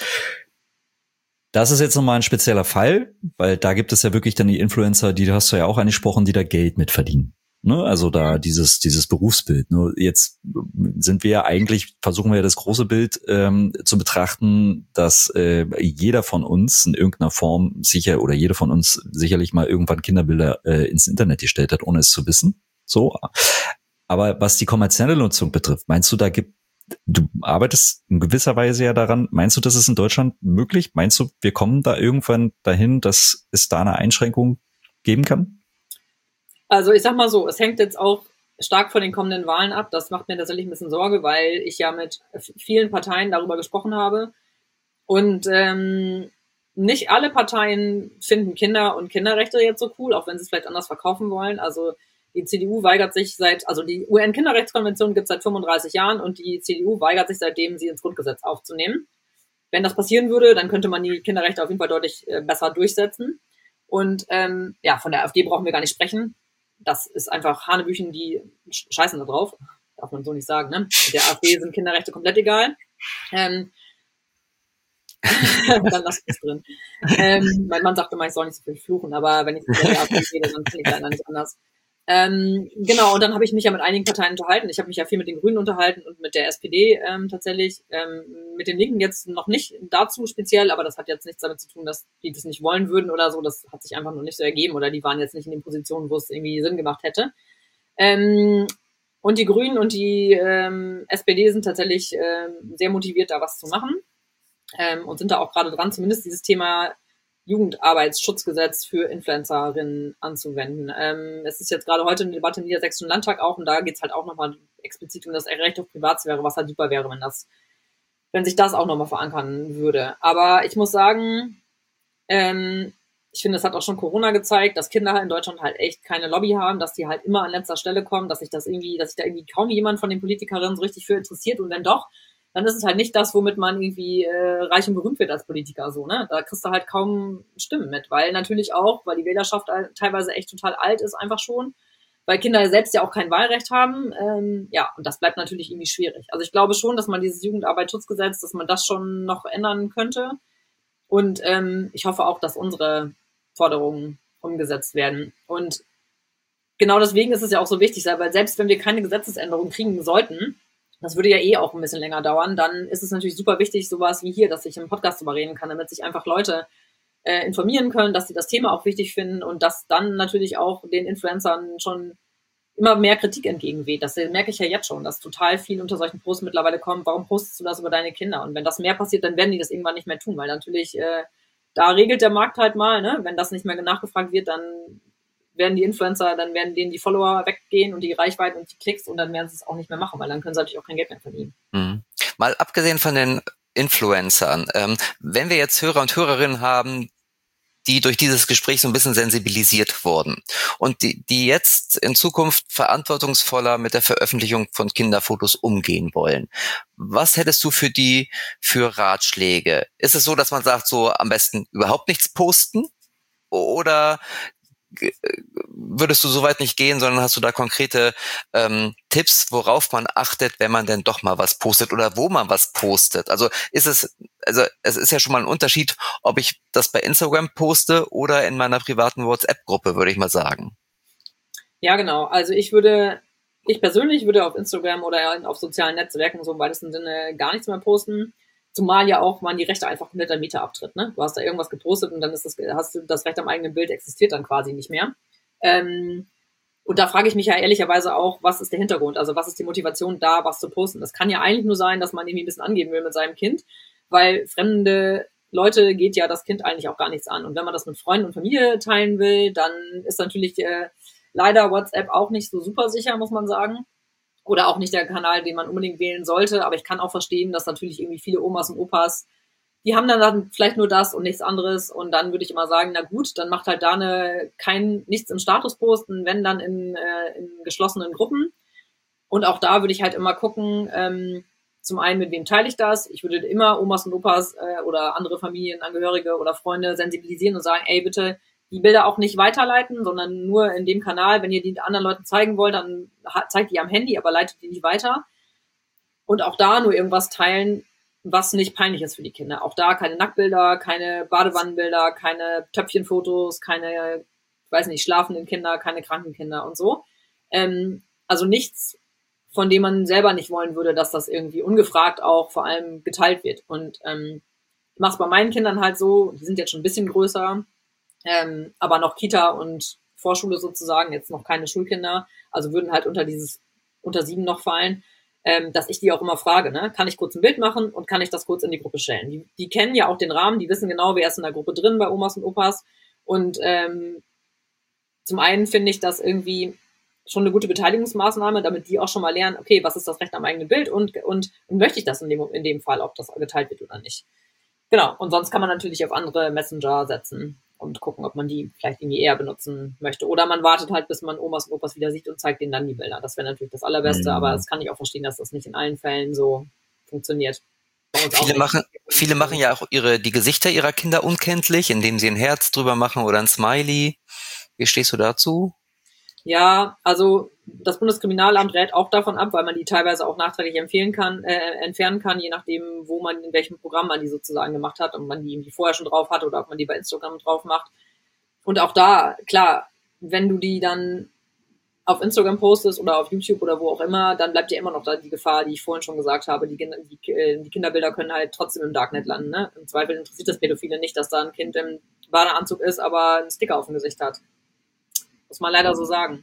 Das ist jetzt nochmal ein spezieller Fall, weil da gibt es ja wirklich dann die Influencer, die hast du ja auch angesprochen, die da Geld mit verdienen. Ne? Also da dieses dieses Berufsbild. Nur jetzt sind wir ja eigentlich, versuchen wir ja das große Bild ähm, zu betrachten, dass äh, jeder von uns in irgendeiner Form sicher oder jede von uns sicherlich mal irgendwann Kinderbilder äh, ins Internet gestellt hat, ohne es zu wissen. So. Aber was die kommerzielle Nutzung betrifft, meinst du, da gibt Du arbeitest in gewisser Weise ja daran. Meinst du, das ist in Deutschland möglich? Meinst du, wir kommen da irgendwann dahin, dass es da eine Einschränkung geben kann? Also ich sag mal so, es hängt jetzt auch stark von den kommenden Wahlen ab. Das macht mir tatsächlich ein bisschen Sorge, weil ich ja mit vielen Parteien darüber gesprochen habe. Und ähm, nicht alle Parteien finden Kinder und Kinderrechte jetzt so cool, auch wenn sie es vielleicht anders verkaufen wollen. Also die C D U weigert sich seit, also die U N-Kinderrechtskonvention gibt es seit fünfunddreißig Jahren und die C D U weigert sich seitdem, sie ins Grundgesetz aufzunehmen. Wenn das passieren würde, dann könnte man die Kinderrechte auf jeden Fall deutlich äh, besser durchsetzen. Und ähm, ja, von der AfD brauchen wir gar nicht sprechen. Das ist einfach Hanebüchen, die scheißen da drauf. Darf man so nicht sagen, ne? Der AfD sind Kinderrechte komplett egal. Ähm, dann lass ich es drin. Ähm, mein Mann sagte immer, ich soll nicht so viel fluchen, aber wenn ich mit der AfD rede, dann kann ich leider nicht anders. Ähm, genau, und dann habe ich mich ja mit einigen Parteien unterhalten. Ich habe mich ja viel mit den Grünen unterhalten und mit der S P D ähm, tatsächlich. Ähm, mit den Linken jetzt noch nicht dazu speziell, aber das hat jetzt nichts damit zu tun, dass die das nicht wollen würden oder so. Das hat sich einfach nur nicht so ergeben oder die waren jetzt nicht in den Positionen, wo es irgendwie Sinn gemacht hätte. Ähm, und die Grünen und die ähm, S P D sind tatsächlich ähm, sehr motiviert, da was zu machen ähm, und sind da auch gerade dran, zumindest dieses Thema Jugendarbeitsschutzgesetz für Influencerinnen anzuwenden. Ähm, es ist jetzt gerade heute eine Debatte im Niedersächsischen Landtag auch und da geht es halt auch nochmal explizit um das Recht auf Privatsphäre, was halt super wäre, wenn das, wenn sich das auch nochmal verankern würde. Aber ich muss sagen, ähm, ich finde, es hat auch schon Corona gezeigt, dass Kinder in Deutschland halt echt keine Lobby haben, dass die halt immer an letzter Stelle kommen, dass sich das irgendwie, dass sich da irgendwie kaum jemand von den Politikerinnen so richtig für interessiert und wenn doch, dann ist es halt nicht das, womit man irgendwie äh, reich und berühmt wird als Politiker, so, ne? Da kriegst du halt kaum Stimmen mit, weil natürlich auch, weil die Wählerschaft teilweise echt total alt ist, einfach schon, weil Kinder selbst ja auch kein Wahlrecht haben, ähm, ja, und das bleibt natürlich irgendwie schwierig. Also ich glaube schon, dass man dieses Jugendarbeitsschutzgesetz, dass man das schon noch ändern könnte und ähm, ich hoffe auch, dass unsere Forderungen umgesetzt werden und genau deswegen ist es ja auch so wichtig, weil selbst wenn wir keine Gesetzesänderung kriegen sollten, das würde ja eh auch ein bisschen länger dauern, dann ist es natürlich super wichtig, sowas wie hier, dass ich im Podcast drüber reden kann, damit sich einfach Leute äh, informieren können, dass sie das Thema auch wichtig finden und dass dann natürlich auch den Influencern schon immer mehr Kritik entgegenweht. Das merke ich ja jetzt schon, dass total viel unter solchen Posts mittlerweile kommt. Warum postest du das über deine Kinder? Und wenn das mehr passiert, dann werden die das irgendwann nicht mehr tun, weil natürlich äh, da regelt der Markt halt mal, ne? Wenn das nicht mehr nachgefragt wird, dann werden die Influencer, dann werden denen die Follower weggehen und die Reichweiten und die Klicks und dann werden sie es auch nicht mehr machen, weil dann können sie natürlich auch kein Geld mehr verdienen. Mhm. Mal abgesehen von den Influencern, ähm, wenn wir jetzt Hörer und Hörerinnen haben, die durch dieses Gespräch so ein bisschen sensibilisiert wurden und die, die jetzt in Zukunft verantwortungsvoller mit der Veröffentlichung von Kinderfotos umgehen wollen. Was hättest du für die für Ratschläge? Ist es so, dass man sagt, so am besten überhaupt nichts posten? Oder würdest du so weit nicht gehen, sondern hast du da konkrete ähm, Tipps, worauf man achtet, wenn man denn doch mal was postet oder wo man was postet? Also ist es, also es ist ja schon mal ein Unterschied, ob ich das bei Instagram poste oder in meiner privaten WhatsApp-Gruppe, würde ich mal sagen. Ja, genau. Also ich würde, ich persönlich würde auf Instagram oder auf sozialen Netzwerken so im weitesten Sinne gar nichts mehr posten. Zumal ja auch man die Rechte einfach komplett an Mieter abtritt, ne? Du hast da irgendwas gepostet und dann ist das, hast du das Recht am eigenen Bild existiert dann quasi nicht mehr. Ähm, und da frage ich mich ja ehrlicherweise auch, was ist der Hintergrund? Also was ist die Motivation da, was zu posten? Das kann ja eigentlich nur sein, dass man irgendwie ein bisschen angeben will mit seinem Kind, weil fremde Leute geht ja das Kind eigentlich auch gar nichts an. Und wenn man das mit Freunden und Familie teilen will, dann ist natürlich äh, leider WhatsApp auch nicht so super sicher, muss man sagen. Oder auch nicht der Kanal, den man unbedingt wählen sollte. Aber ich kann auch verstehen, dass natürlich irgendwie viele Omas und Opas, die haben dann, dann vielleicht nur das und nichts anderes. Und dann würde ich immer sagen, na gut, dann macht halt da eine, kein, nichts im Status posten, wenn dann in, äh, in geschlossenen Gruppen. Und auch da würde ich halt immer gucken, ähm, zum einen, mit wem teile ich das? Ich würde immer Omas und Opas äh, oder andere Familienangehörige oder Freunde sensibilisieren und sagen, ey, bitte die Bilder auch nicht weiterleiten, sondern nur in dem Kanal. Wenn ihr die anderen Leuten zeigen wollt, dann zeigt die am Handy, aber leitet die nicht weiter. Und auch da nur irgendwas teilen, was nicht peinlich ist für die Kinder. Auch da keine Nacktbilder, keine Badewannenbilder, keine Töpfchenfotos, keine, ich weiß nicht, schlafenden Kinder, keine kranken Kinder und so. Ähm, also nichts, von dem man selber nicht wollen würde, dass das irgendwie ungefragt auch vor allem geteilt wird. Und ähm, ich mache es bei meinen Kindern halt so, die sind jetzt schon ein bisschen größer, Ähm, aber noch Kita und Vorschule sozusagen, jetzt noch keine Schulkinder, also würden halt unter dieses, unter sieben noch fallen, ähm, dass ich die auch immer frage, ne, kann ich kurz ein Bild machen und kann ich das kurz in die Gruppe stellen? Die, die kennen ja auch den Rahmen, die wissen genau, wer ist in der Gruppe drin bei Omas und Opas und ähm, zum einen finde ich das irgendwie schon eine gute Beteiligungsmaßnahme, damit die auch schon mal lernen, okay, was ist das Recht am eigenen Bild und, und, und möchte ich das in dem, in dem Fall, ob das geteilt wird oder nicht. Genau, und sonst kann man natürlich auf andere Messenger setzen und gucken, ob man die vielleicht irgendwie eher benutzen möchte. Oder man wartet halt, bis man Omas und Opas wieder sieht und zeigt denen dann die Bilder. Das wäre natürlich das Allerbeste, mhm. aber das kann ich auch verstehen, dass das nicht in allen Fällen so funktioniert. Viele machen, viele machen ja auch ihre, die Gesichter ihrer Kinder unkenntlich, indem sie ein Herz drüber machen oder ein Smiley. Wie stehst du dazu? Ja, also das Bundeskriminalamt rät auch davon ab, weil man die teilweise auch nachträglich empfehlen kann, äh, entfernen kann, je nachdem, wo man, in welchem Programm man die sozusagen gemacht hat, ob man die irgendwie vorher schon drauf hat oder ob man die bei Instagram drauf macht. Und auch da, klar, wenn du die dann auf Instagram postest oder auf YouTube oder wo auch immer, dann bleibt ja immer noch da die Gefahr, die ich vorhin schon gesagt habe, die, die, die Kinderbilder können halt trotzdem im Darknet landen. Ne? Im Zweifel interessiert das Pädophile nicht, dass da ein Kind im Badeanzug ist, aber einen Sticker auf dem Gesicht hat. Muss man leider so sagen.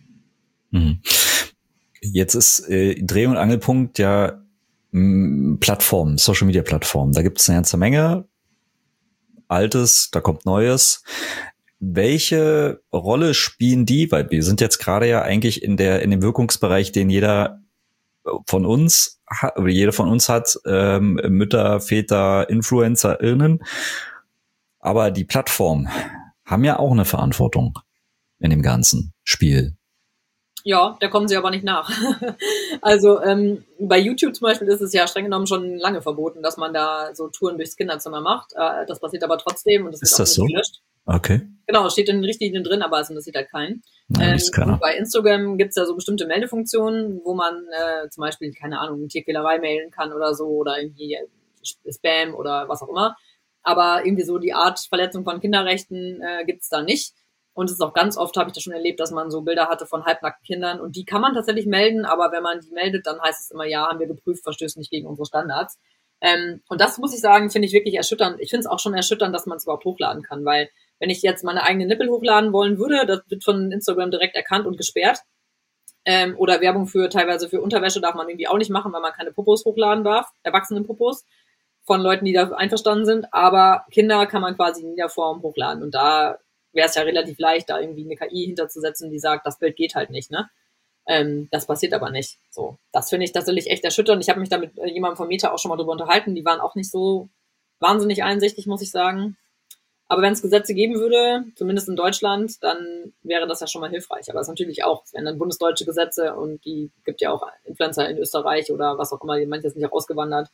Jetzt ist äh, Dreh- und Angelpunkt ja mh, Plattformen, Social-Media-Plattformen. Da gibt es eine ganze Menge. Altes, da kommt Neues. Welche Rolle spielen die? Weil wir sind jetzt gerade ja eigentlich in der in dem Wirkungsbereich, den jeder von uns hat, oder jeder von uns hat, ähm, Mütter, Väter, InfluencerInnen. Aber die Plattformen haben ja auch eine Verantwortung in dem ganzen Spiel. Ja, da kommen sie aber nicht nach. Also ähm, bei YouTube zum Beispiel ist es ja streng genommen schon lange verboten, dass man da so Touren durchs Kinderzimmer macht. Äh, das passiert aber trotzdem und das ist wird auch das nicht so? gelöscht. Okay. Genau, steht in den Richtlinien drin, aber es interessiert halt keinen. Ja, ähm, keiner. Und bei Instagram gibt's ja so bestimmte Meldefunktionen, wo man äh, zum Beispiel, keine Ahnung, Tierquälerei melden kann oder so oder irgendwie Spam oder was auch immer. Aber irgendwie so die Art Verletzung von Kinderrechten äh, gibt's da nicht. Und es ist auch ganz oft, habe ich das schon erlebt, dass man so Bilder hatte von halbnackten Kindern und die kann man tatsächlich melden, aber wenn man die meldet, dann heißt es immer, ja, haben wir geprüft, verstößt nicht gegen unsere Standards. Ähm, und das muss ich sagen, finde ich wirklich erschütternd. Ich finde es auch schon erschütternd, dass man es überhaupt hochladen kann, weil wenn ich jetzt meine eigenen Nippel hochladen wollen würde, das wird von Instagram direkt erkannt und gesperrt. Ähm, oder Werbung für teilweise für Unterwäsche darf man irgendwie auch nicht machen, weil man keine Popos hochladen darf, Erwachsenen-Popos von Leuten, die da einverstanden sind. Aber Kinder kann man quasi in jeder Form hochladen. Und da wäre es ja relativ leicht, da irgendwie eine K I hinterzusetzen, die sagt, das Bild geht halt nicht, ne? Ähm, das passiert aber nicht. So, das finde ich tatsächlich echt erschütternd. Ich habe mich da mit jemandem vom Meta auch schon mal drüber unterhalten. Die waren auch nicht so wahnsinnig einsichtig, muss ich sagen. Aber wenn es Gesetze geben würde, zumindest in Deutschland, dann wäre das ja schon mal hilfreich. Aber es ist natürlich auch, es wären dann bundesdeutsche Gesetze und die gibt ja auch Influencer in Österreich oder was auch immer, manche sind nicht auch ausgewandert.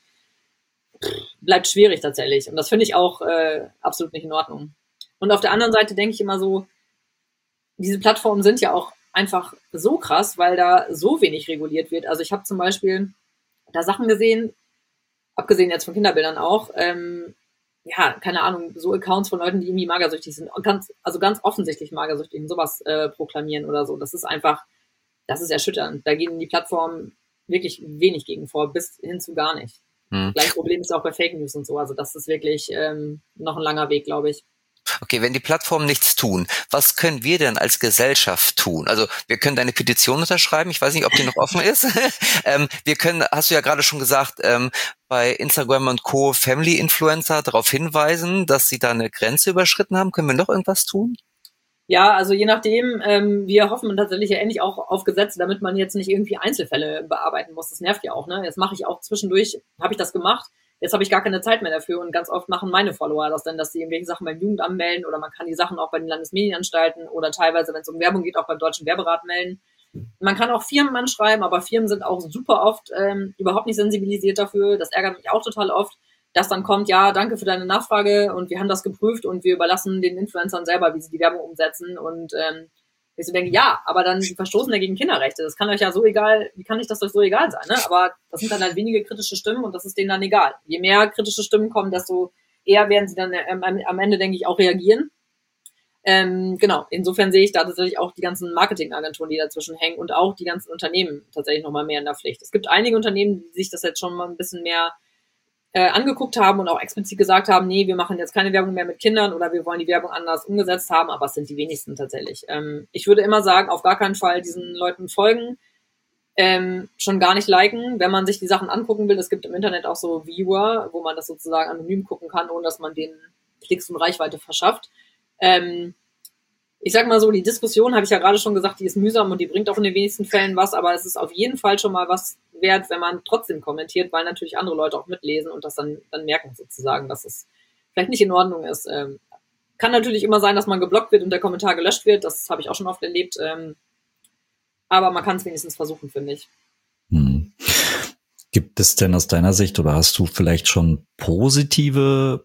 Bleibt schwierig tatsächlich. Und das finde ich auch äh, absolut nicht in Ordnung. Und auf der anderen Seite denke ich immer so, diese Plattformen sind ja auch einfach so krass, weil da so wenig reguliert wird. Also ich habe zum Beispiel da Sachen gesehen, abgesehen jetzt von Kinderbildern auch, ähm, ja, keine Ahnung, so Accounts von Leuten, die irgendwie magersüchtig sind, ganz, also ganz offensichtlich magersüchtig und sowas äh, proklamieren oder so. Das ist einfach, das ist erschütternd. Da gehen die Plattformen wirklich wenig gegen vor, bis hin zu gar nicht. Hm. Gleiches Problem ist auch bei Fake News und so. Also das ist wirklich ähm, noch ein langer Weg, glaube ich. Okay, wenn die Plattformen nichts tun, was können wir denn als Gesellschaft tun? Also wir können deine Petition unterschreiben, ich weiß nicht, ob die noch offen ist. ähm, wir können, hast du ja gerade schon gesagt, ähm, bei Instagram und Co. Family-Influencer darauf hinweisen, dass sie da eine Grenze überschritten haben. Können wir noch irgendwas tun? Ja, also je nachdem, ähm, wir hoffen tatsächlich ja ähnlich auch auf Gesetze, damit man jetzt nicht irgendwie Einzelfälle bearbeiten muss. Das nervt ja auch, ne? Jetzt mache ich auch zwischendurch, habe ich das gemacht, jetzt habe ich gar keine Zeit mehr dafür und ganz oft machen meine Follower das dann, dass sie irgendwelche Sachen beim Jugendamt melden oder man kann die Sachen auch bei den Landesmedienanstalten oder teilweise, wenn es um Werbung geht, auch beim Deutschen Werberat melden. Man kann auch Firmen anschreiben, aber Firmen sind auch super oft ähm, überhaupt nicht sensibilisiert dafür. Das ärgert mich auch total oft, dass dann kommt, ja, danke für deine Nachfrage und wir haben das geprüft und wir überlassen den Influencern selber, wie sie die Werbung umsetzen. Und ähm, ich so denke, ja, aber dann verstoßen dagegen Kinderrechte. Das kann euch ja so egal, wie kann ich das euch so egal sein, ne? Aber das sind dann halt wenige kritische Stimmen und das ist denen dann egal. Je mehr kritische Stimmen kommen, desto eher werden sie dann ähm, am Ende, denke ich, auch reagieren. Ähm, genau, insofern sehe ich da tatsächlich auch die ganzen Marketingagenturen, die dazwischen hängen und auch die ganzen Unternehmen tatsächlich nochmal mehr in der Pflicht. Es gibt einige Unternehmen, die sich das jetzt schon mal ein bisschen mehr äh, angeguckt haben und auch explizit gesagt haben, nee, wir machen jetzt keine Werbung mehr mit Kindern oder wir wollen die Werbung anders umgesetzt haben, aber es sind die wenigsten tatsächlich. Ähm, ich würde immer sagen, auf gar keinen Fall diesen Leuten folgen, ähm, schon gar nicht liken, wenn man sich die Sachen angucken will. Es gibt im Internet auch so Viewer, wo man das sozusagen anonym gucken kann, ohne dass man denen Klicks und Reichweite verschafft. Ähm, ich sag mal so, die Diskussion, habe ich ja gerade schon gesagt, die ist mühsam und die bringt auch in den wenigsten Fällen was, aber es ist auf jeden Fall schon mal was wert, wenn man trotzdem kommentiert, weil natürlich andere Leute auch mitlesen und das dann, dann merken sozusagen, dass es vielleicht nicht in Ordnung ist. Ähm, kann natürlich immer sein, dass man geblockt wird und der Kommentar gelöscht wird, das habe ich auch schon oft erlebt, ähm, aber man kann es wenigstens versuchen, finde ich. Hm. Gibt es denn aus deiner Sicht oder hast du vielleicht schon positive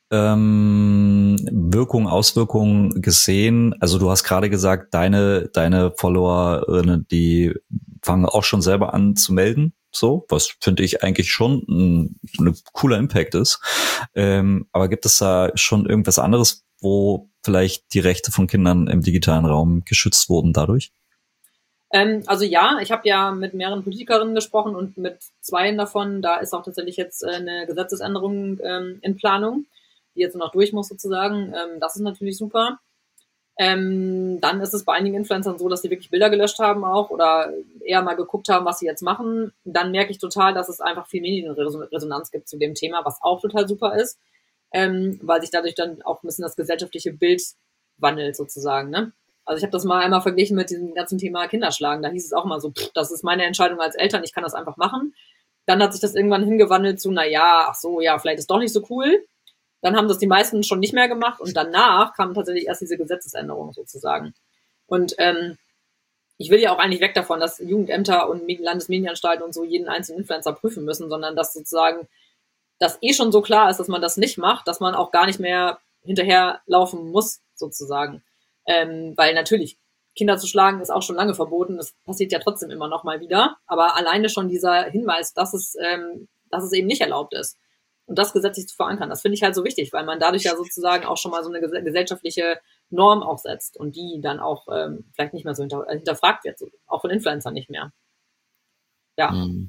ähm, Wirkung, Auswirkungen gesehen? Also du hast gerade gesagt, deine deine Followerinnen, die fangen auch schon selber an zu melden, so, was finde ich eigentlich schon ein, ein cooler Impact ist. Ähm, aber gibt es da schon irgendwas anderes, wo vielleicht die Rechte von Kindern im digitalen Raum geschützt wurden dadurch? Ähm, also ja, ich habe ja mit mehreren Politikerinnen gesprochen und mit zweien davon, da ist auch tatsächlich jetzt äh, eine Gesetzesänderung ähm, in Planung, die jetzt noch durch muss sozusagen. Ähm, das ist natürlich super. Ähm, dann ist es bei einigen Influencern so, dass sie wirklich Bilder gelöscht haben auch oder eher mal geguckt haben, was sie jetzt machen. Dann merke ich total, dass es einfach viel Medienresonanz gibt zu dem Thema, was auch total super ist, ähm, weil sich dadurch dann auch ein bisschen das gesellschaftliche Bild wandelt sozusagen, ne? Also ich habe das mal einmal verglichen mit diesem ganzen Thema Kinderschlagen. Da hieß es auch mal so, pff, das ist meine Entscheidung als Eltern, ich kann das einfach machen. Dann hat sich das irgendwann hingewandelt zu, na ja, ach so, ja, vielleicht ist doch nicht so cool. Dann haben das die meisten schon nicht mehr gemacht und danach kam tatsächlich erst diese Gesetzesänderung sozusagen. Und ähm, ich will ja auch eigentlich weg davon, dass Jugendämter und Landesmedienanstalten und so jeden einzelnen Influencer prüfen müssen, sondern dass sozusagen das eh schon so klar ist, dass man das nicht macht, dass man auch gar nicht mehr hinterherlaufen muss sozusagen. Ähm, weil natürlich, Kinder zu schlagen ist auch schon lange verboten, das passiert ja trotzdem immer noch mal wieder, aber alleine schon dieser Hinweis, dass es, ähm, dass es eben nicht erlaubt ist. Und das gesetzlich zu verankern, das finde ich halt so wichtig, weil man dadurch ja sozusagen auch schon mal so eine gesellschaftliche Norm auch setzt und die dann auch ähm, vielleicht nicht mehr so hinter, hinterfragt wird, so, auch von Influencern nicht mehr. Ja. Hm.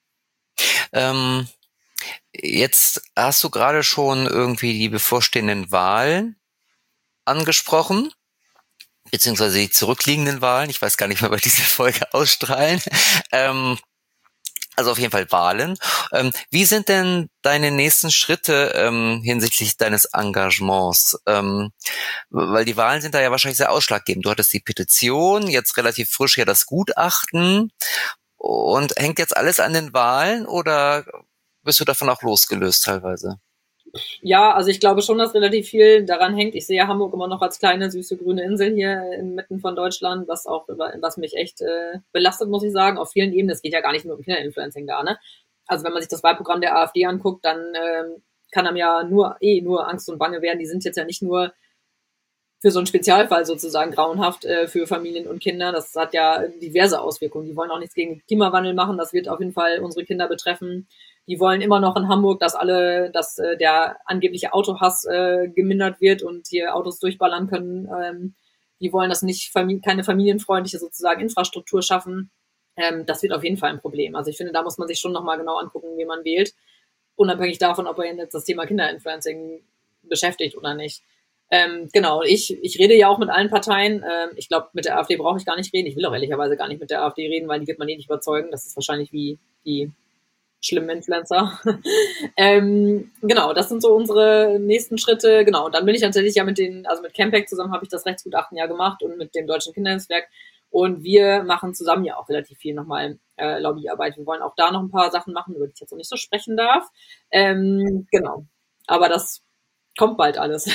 Ähm, jetzt hast du gerade schon irgendwie die bevorstehenden Wahlen angesprochen. beziehungsweise die zurückliegenden Wahlen. Ich weiß gar nicht mehr, ob wir diese Folge ausstrahlen. Ähm, also auf jeden Fall Wahlen. Ähm, wie sind denn deine nächsten Schritte ähm, hinsichtlich deines Engagements? Ähm, weil die Wahlen sind da ja wahrscheinlich sehr ausschlaggebend. Du hattest die Petition, jetzt relativ frisch ja das Gutachten. Und hängt jetzt alles an den Wahlen oder bist du davon auch losgelöst teilweise? Ja, also ich glaube schon, dass relativ viel daran hängt. Ich sehe Hamburg immer noch als kleine, süße, grüne Insel hier inmitten von Deutschland, was auch, was mich echt äh, belastet, muss ich sagen, auf vielen Ebenen. Es geht ja gar nicht nur um Kinderinfluencing da, ne? Also wenn man sich das Wahlprogramm der AfD anguckt, dann ähm, kann einem ja nur, eh nur Angst und Bange werden. Die sind jetzt ja nicht nur für so einen Spezialfall sozusagen grauenhaft äh, für Familien und Kinder. Das hat ja diverse Auswirkungen. Die wollen auch nichts gegen den Klimawandel machen. Das wird auf jeden Fall unsere Kinder betreffen. Die wollen immer noch in Hamburg, dass alle, dass äh, der angebliche Autohass äh, gemindert wird und hier Autos durchballern können. Ähm, die wollen, dass nicht Famili- keine familienfreundliche sozusagen Infrastruktur schaffen. Ähm, das wird auf jeden Fall ein Problem. Also ich finde, da muss man sich schon nochmal genau angucken, wie man wählt, unabhängig davon, ob er jetzt das Thema Kinderinfluencing beschäftigt oder nicht. Ähm, genau, ich ich rede ja auch mit allen Parteien. Ähm, ich glaube, mit der AfD brauche ich gar nicht reden. Ich will auch ehrlicherweise gar nicht mit der AfD reden, weil die wird man eh nicht überzeugen. Das ist wahrscheinlich wie die schlimmen Influencer. ähm, genau, das sind so unsere nächsten Schritte. Genau, und dann bin ich tatsächlich ja mit den, also mit Campact zusammen habe ich das Rechtsgutachten ja gemacht und mit dem Deutschen Kinderhilfswerk. Und wir machen zusammen ja auch relativ viel nochmal äh, Lobbyarbeit. Wir wollen auch da noch ein paar Sachen machen, über die ich jetzt noch nicht so sprechen darf. Ähm, genau, aber das kommt bald alles.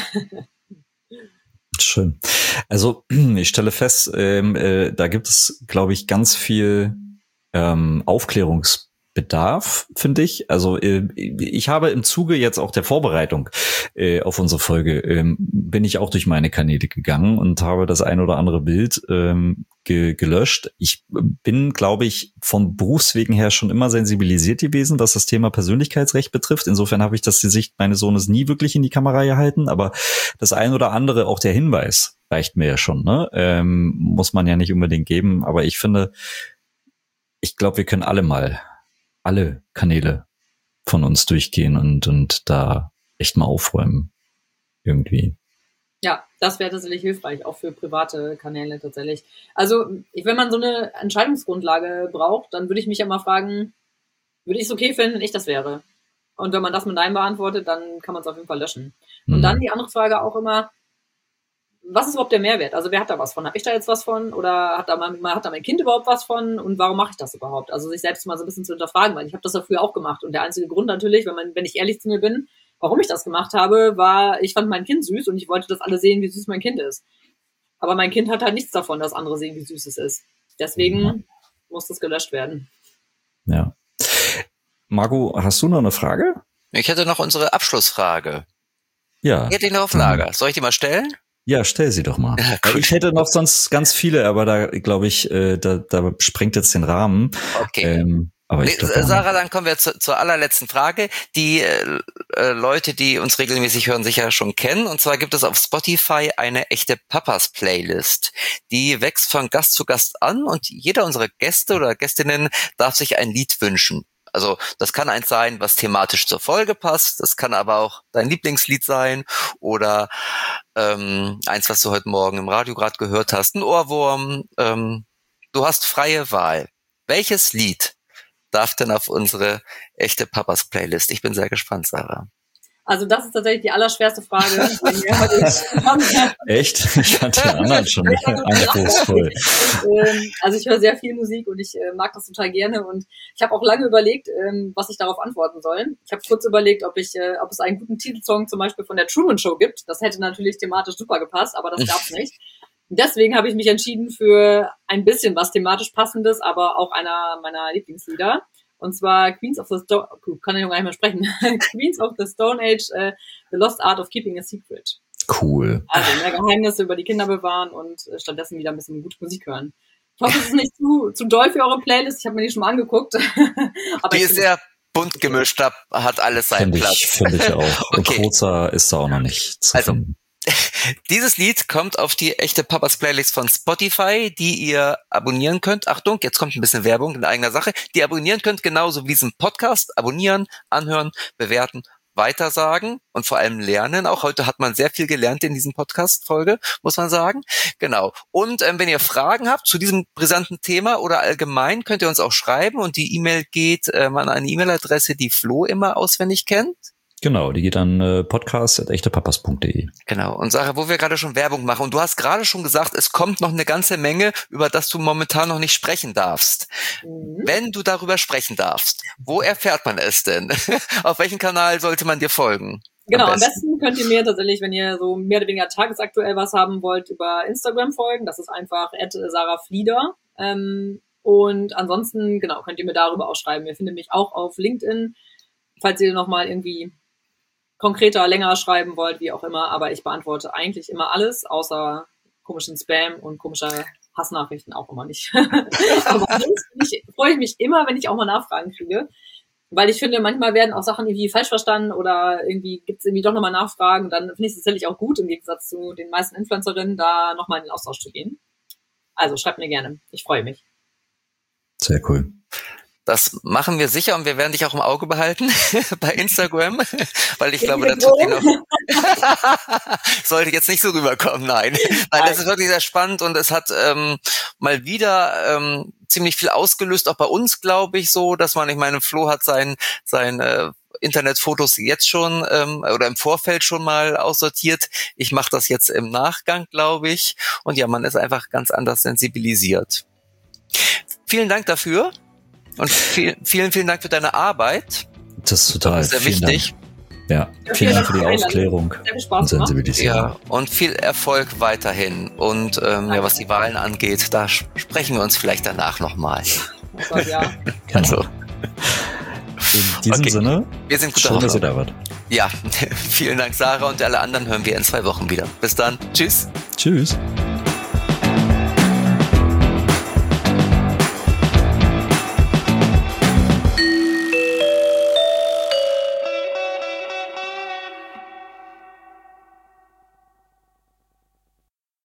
Schön. Also ich stelle fest, ähm, äh, da gibt es, glaube ich, ganz viel ähm, Aufklärungsbedarf, finde ich. Also äh, ich habe im Zuge jetzt auch der Vorbereitung äh, auf unsere Folge, ähm, bin ich auch durch meine Kanäle gegangen und habe das ein oder andere Bild ähm, ge- gelöscht. Ich bin, glaube ich, vom Berufswegen her schon immer sensibilisiert gewesen, was das Thema Persönlichkeitsrecht betrifft. Insofern habe ich das die Sicht meines Sohnes nie wirklich in die Kamera gehalten, aber das ein oder andere, auch der Hinweis, reicht mir ja schon, ne? Ähm, muss man ja nicht unbedingt geben, aber ich finde, ich glaube, wir können alle mal alle Kanäle von uns durchgehen und und da echt mal aufräumen irgendwie. Ja, das wäre tatsächlich hilfreich, auch für private Kanäle tatsächlich. Also, ich, wenn man so eine Entscheidungsgrundlage braucht, dann würde ich mich ja mal fragen, würde ich es okay finden, wenn ich das wäre? Und wenn man das mit Nein beantwortet, dann kann man es auf jeden Fall löschen. Und Mhm. dann die andere Frage auch immer, was ist überhaupt der Mehrwert? Also wer hat da was von? Habe ich da jetzt was von? Oder hat da, mein, hat da mein Kind überhaupt was von? Und warum mache ich das überhaupt? Also sich selbst mal so ein bisschen zu hinterfragen, weil ich habe das ja früher auch gemacht. Und der einzige Grund natürlich, wenn man, wenn ich ehrlich zu mir bin, warum ich das gemacht habe, war, ich fand mein Kind süß und ich wollte, dass alle sehen, wie süß mein Kind ist. Aber mein Kind hat halt nichts davon, dass andere sehen, wie süß es ist. Deswegen mhm. muss das gelöscht werden. Ja. Margot, hast du noch eine Frage? Ich hätte noch unsere Abschlussfrage. Ja. Ich hätte die noch auf Lager. Soll ich die mal stellen? Ja, stell sie doch mal. Ja, ich hätte noch sonst ganz viele, aber da glaube ich, äh, da, da sprengt jetzt den Rahmen. Okay. Ähm, aber ich glaub, Sarah, dann kommen wir zu, zur allerletzten Frage. Die äh, Leute, die uns regelmäßig hören, sicher schon kennen. Und zwar gibt es auf Spotify eine echte Papas-Playlist. Die wächst von Gast zu Gast an und jeder unserer Gäste oder Gästinnen darf sich ein Lied wünschen. Also das kann eins sein, was thematisch zur Folge passt. Das kann aber auch dein Lieblingslied sein oder ähm, eins, was du heute Morgen im Radio gerade gehört hast, ein Ohrwurm. Ähm, du hast freie Wahl. Welches Lied darf denn auf unsere echte Papas-Playlist? Ich bin sehr gespannt, Sarah. Also das ist tatsächlich die allerschwerste Frage. Echt? Ich fand die anderen schon anspruchsvoll. Also ich höre sehr viel Musik und ich äh, mag das total gerne und ich habe auch lange überlegt, ähm, was ich darauf antworten soll. Ich habe kurz überlegt, ob ich, äh, ob es einen guten Titelsong zum Beispiel von der Truman Show gibt. Das hätte natürlich thematisch super gepasst, aber das gab's nicht. Deswegen habe ich mich entschieden für ein bisschen was thematisch Passendes, aber auch einer meiner Lieblingslieder. Und zwar Queens of the Stone, kann ich noch gar nicht mehr sprechen. Queens of the Stone Age, uh, The Lost Art of Keeping a Secret. Cool. Also mehr Geheimnisse über die Kinder bewahren und äh, stattdessen wieder ein bisschen gute Musik hören. Ich hoffe, es ist nicht zu, zu doll für eure Playlist. Ich habe mir die schon mal angeguckt. Aber die ist sehr bunt gemischt, da hat alles seinen find Platz. Ich, finde ich auch. Und okay. Kurzer ist da auch noch nicht zu also, finden. Dieses Lied kommt auf die echte Papas Playlist von Spotify, die ihr abonnieren könnt. Achtung, jetzt kommt ein bisschen Werbung in eigener Sache. Die ihr abonnieren könnt, genauso wie diesen Podcast. Abonnieren, anhören, bewerten, weitersagen und vor allem lernen. Auch heute hat man sehr viel gelernt in diesem Podcast-Folge, muss man sagen. Genau. Und ähm, wenn ihr Fragen habt zu diesem brisanten Thema oder allgemein, könnt ihr uns auch schreiben und die E-Mail geht ähm, an eine E-Mail-Adresse, die Flo immer auswendig kennt. Genau, die geht an äh, podcast at echtepapas punkt de. Genau. Und Sarah, wo wir gerade schon Werbung machen, und du hast gerade schon gesagt, es kommt noch eine ganze Menge, über das du momentan noch nicht sprechen darfst. Mhm. Wenn du darüber sprechen darfst, wo erfährt man es denn? Auf welchem Kanal sollte man dir folgen? Genau, am besten. am besten könnt ihr mir tatsächlich, wenn ihr so mehr oder weniger tagesaktuell was haben wollt, über Instagram folgen. Das ist einfach at Sarah Flieder. Ähm, und ansonsten, genau, könnt ihr mir darüber auch schreiben. Ihr findet mich auch auf LinkedIn, falls ihr nochmal irgendwie konkreter, länger schreiben wollt, wie auch immer, aber ich beantworte eigentlich immer alles, außer komischen Spam und komischer Hassnachrichten auch immer nicht. Aber sonst ich, freue ich mich immer, wenn ich auch mal Nachfragen kriege, weil ich finde, manchmal werden auch Sachen irgendwie falsch verstanden oder irgendwie gibt es irgendwie doch nochmal Nachfragen, dann finde ich es tatsächlich auch gut, im Gegensatz zu den meisten Influencerinnen, da nochmal in den Austausch zu gehen. Also schreibt mir gerne, ich freue mich. Sehr cool. Das machen wir sicher und wir werden dich auch im Auge behalten bei Instagram, weil ich glaube, da tut dir noch sollte jetzt nicht so rüberkommen, nein. Nein, das ist wirklich sehr spannend und es hat ähm, mal wieder ähm, ziemlich viel ausgelöst, auch bei uns, glaube ich, so, dass man, ich meine, Flo hat sein sein äh, Internetfotos jetzt schon ähm, oder im Vorfeld schon mal aussortiert. Ich mache das jetzt im Nachgang, glaube ich. Und ja, man ist einfach ganz anders sensibilisiert. Vielen Dank dafür. Und viel, vielen, vielen Dank für deine Arbeit. Das ist total das ist sehr wichtig. Dank. Ja, vielen, vielen Dank für die Aufklärung und Sensibilisierung. Ja, und viel Erfolg weiterhin. Und ähm, ja, was die Wahlen angeht, da sprechen wir uns vielleicht danach nochmal. Oh Gott, ja. Also. In diesem okay. Sinne, wir sind gut schön, dass ihr da wart. Ja, vielen Dank, Sarah, und alle anderen hören wir in zwei Wochen wieder. Bis dann. Tschüss. Tschüss.